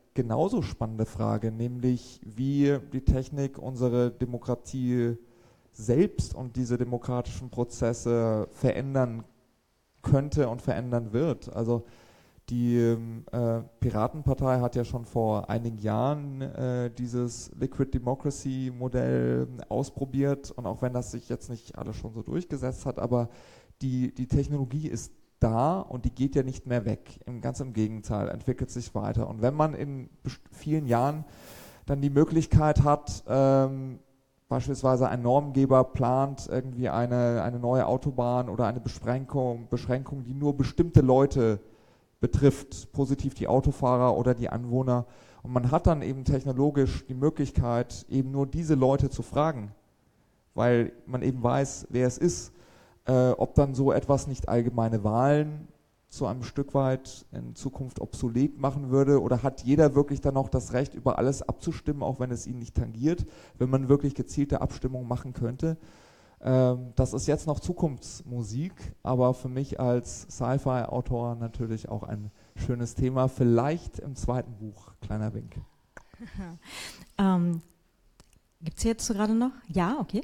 genauso spannende Frage, nämlich wie die Technik unsere Demokratie selbst und diese demokratischen Prozesse verändern könnte und verändern wird. Also die äh, Piratenpartei hat ja schon vor einigen Jahren äh, dieses Liquid Democracy Modell ausprobiert, und auch wenn das sich jetzt nicht alles schon so durchgesetzt hat, aber die, die Technologie ist da und die geht ja nicht mehr weg. Im, ganz im Gegenteil, entwickelt sich weiter. Und wenn man in vielen Jahren dann die Möglichkeit hat, ähm, beispielsweise ein Normgeber plant irgendwie eine, eine neue Autobahn oder eine Beschränkung, Beschränkung, die nur bestimmte Leute betrifft, positiv die Autofahrer oder die Anwohner. Und man hat dann eben technologisch die Möglichkeit, eben nur diese Leute zu fragen, weil man eben weiß, wer es ist, äh, ob dann so etwas nicht allgemeine Wahlen zu einem Stück weit in Zukunft obsolet machen würde, oder hat jeder wirklich dann noch das Recht, über alles abzustimmen, auch wenn es ihn nicht tangiert, wenn man wirklich gezielte Abstimmungen machen könnte. Ähm, das ist jetzt noch Zukunftsmusik, aber für mich als Sci-Fi-Autor natürlich auch ein schönes Thema, vielleicht im zweiten Buch, kleiner Wink. ähm, Gibt es jetzt so gerade noch? Ja, okay.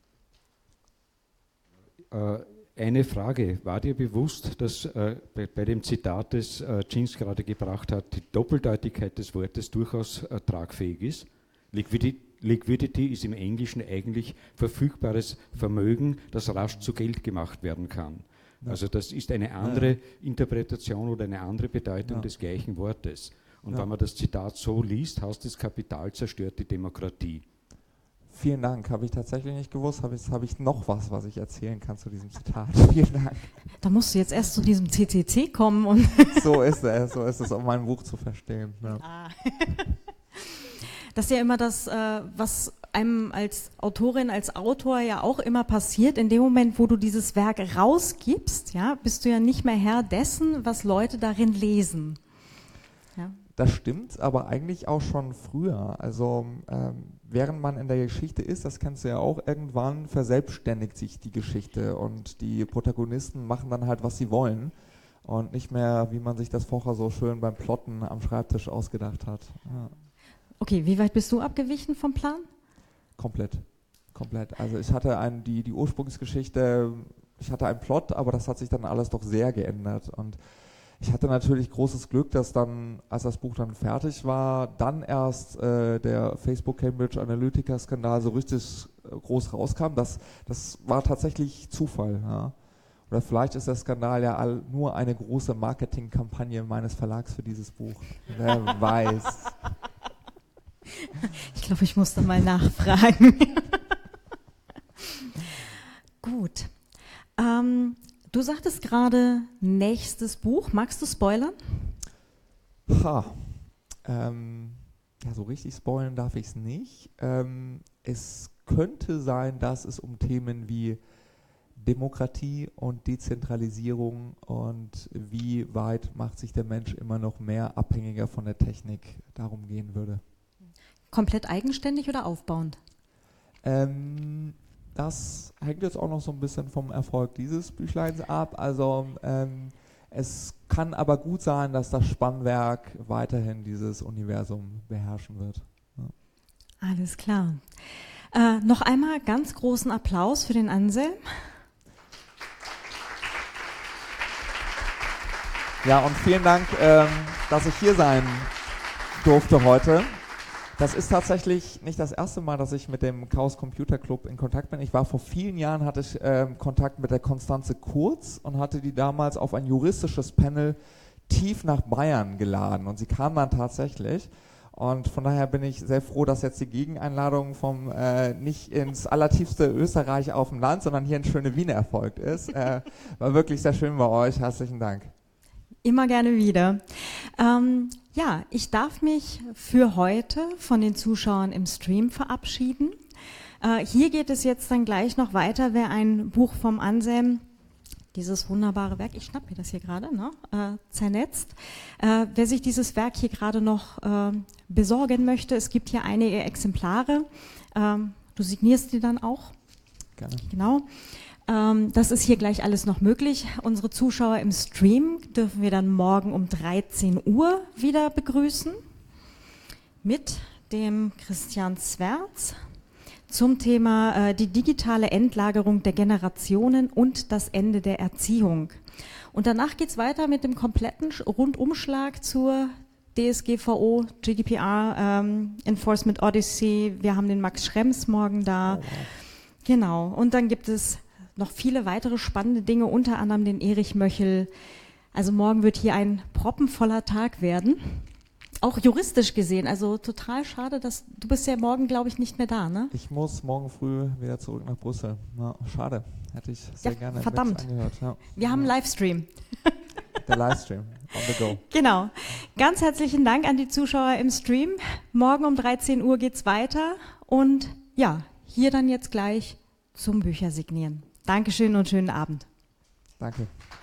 Äh, Eine Frage, war dir bewusst, dass äh, bei, bei dem Zitat, das äh, Jeans gerade gebracht hat, die Doppeldeutigkeit des Wortes durchaus äh, tragfähig ist? Liquidity, Liquidity ist im Englischen eigentlich verfügbares Vermögen, das rasch zu Geld gemacht werden kann. Ja. Also das ist eine andere ja. Interpretation oder eine andere Bedeutung ja. des gleichen Wortes. Und ja. wenn man das Zitat so liest, heißt das Kapital zerstört die Demokratie. Vielen Dank, habe ich tatsächlich nicht gewusst. Habe ich, habe ich noch was, was ich erzählen kann zu diesem Zitat? Vielen Dank. Da musst du jetzt erst zu diesem C C C kommen. Und so ist es, so ist es, um mein Buch zu verstehen. Ja. Ah. Das ist ja immer das, äh, was einem als Autorin, als Autor ja auch immer passiert. In dem Moment, wo du dieses Werk rausgibst, ja, bist du ja nicht mehr Herr dessen, was Leute darin lesen. Ja. Das stimmt, aber eigentlich auch schon früher. Also ähm, während man in der Geschichte ist, das kennst du ja auch, irgendwann verselbstständigt sich die Geschichte und die Protagonisten machen dann halt, was sie wollen und nicht mehr, wie man sich das vorher so schön beim Plotten am Schreibtisch ausgedacht hat. Ja. Okay, wie weit bist du abgewichen vom Plan? Komplett, komplett. Also ich hatte ein, die, die Ursprungsgeschichte, ich hatte einen Plot, aber das hat sich dann alles doch sehr geändert, und ich hatte natürlich großes Glück, dass dann, als das Buch dann fertig war, dann erst äh, der Facebook Cambridge Analytica Skandal so richtig äh, groß rauskam. Das, das war tatsächlich Zufall. Ja. Oder vielleicht ist der Skandal ja all, nur eine große Marketingkampagne meines Verlags für dieses Buch. Wer weiß. Ich glaube, ich muss da mal nachfragen. Gut. Ähm, du sagtest gerade, nächstes Buch. Magst du spoilern? Ha. Ähm, ja, so richtig spoilern darf ich es nicht. Ähm, es könnte sein, dass es um Themen wie Demokratie und Dezentralisierung und wie weit macht sich der Mensch immer noch mehr abhängiger von der Technik darum gehen würde. Komplett eigenständig oder aufbauend? Ähm, das hängt jetzt auch noch so ein bisschen vom Erfolg dieses Büchleins ab. Also ähm, es kann aber gut sein, dass das Spannwerk weiterhin dieses Universum beherrschen wird. Ja. Alles klar. Äh, noch einmal ganz großen Applaus für den Anselm. Ja, und vielen Dank, ähm, dass ich hier sein durfte heute. Das ist tatsächlich nicht das erste Mal, dass ich mit dem Chaos Computer Club in Kontakt bin. Ich war vor vielen Jahren, hatte ich ähm, Kontakt mit der Konstanze Kurz und hatte die damals auf ein juristisches Panel tief nach Bayern geladen. Und sie kam dann tatsächlich. Und von daher bin ich sehr froh, dass jetzt die Gegeneinladung vom äh, nicht ins allertiefste Österreich auf dem Land, sondern hier in schöne Wien erfolgt ist. Äh, war wirklich sehr schön bei euch. Herzlichen Dank. Immer gerne wieder. Ähm, ja, ich darf mich für heute von den Zuschauern im Stream verabschieden. Äh, hier geht es jetzt dann gleich noch weiter, wer ein Buch vom Anselm, dieses wunderbare Werk, ich schnapp mir das hier gerade, ne, äh, zernetzt. Äh, wer sich dieses Werk hier gerade noch äh, besorgen möchte, es gibt hier einige Exemplare. Ähm, du signierst die dann auch? Gerne. Genau. Das ist hier gleich alles noch möglich. Unsere Zuschauer im Stream dürfen wir dann morgen um dreizehn Uhr wieder begrüßen. mit dem Christian Zwerz zum Thema äh, die digitale Endlagerung der Generationen und das Ende der Erziehung. Und danach geht es weiter mit dem kompletten Rundumschlag zur D S G V O, G D P R, ähm, Enforcement Odyssey. Wir haben den Max Schrems morgen da. Oh, wow. Genau. Und dann gibt es noch viele weitere spannende Dinge, unter anderem den Erich Möchel. Also morgen wird hier ein proppenvoller Tag werden. Auch juristisch gesehen, also total schade, dass du bist ja morgen, glaube ich, nicht mehr da, ne? Ich muss morgen früh wieder zurück nach Brüssel. Ja, schade, hätte ich sehr ja, gerne verdammt. angehört. Ja. Wir haben einen Livestream. Der Livestream, on the go. Genau. Ganz herzlichen Dank an die Zuschauer im Stream. Morgen um dreizehn Uhr geht's weiter und ja, hier dann jetzt gleich zum Büchersignieren. Dankeschön und schönen Abend. Danke.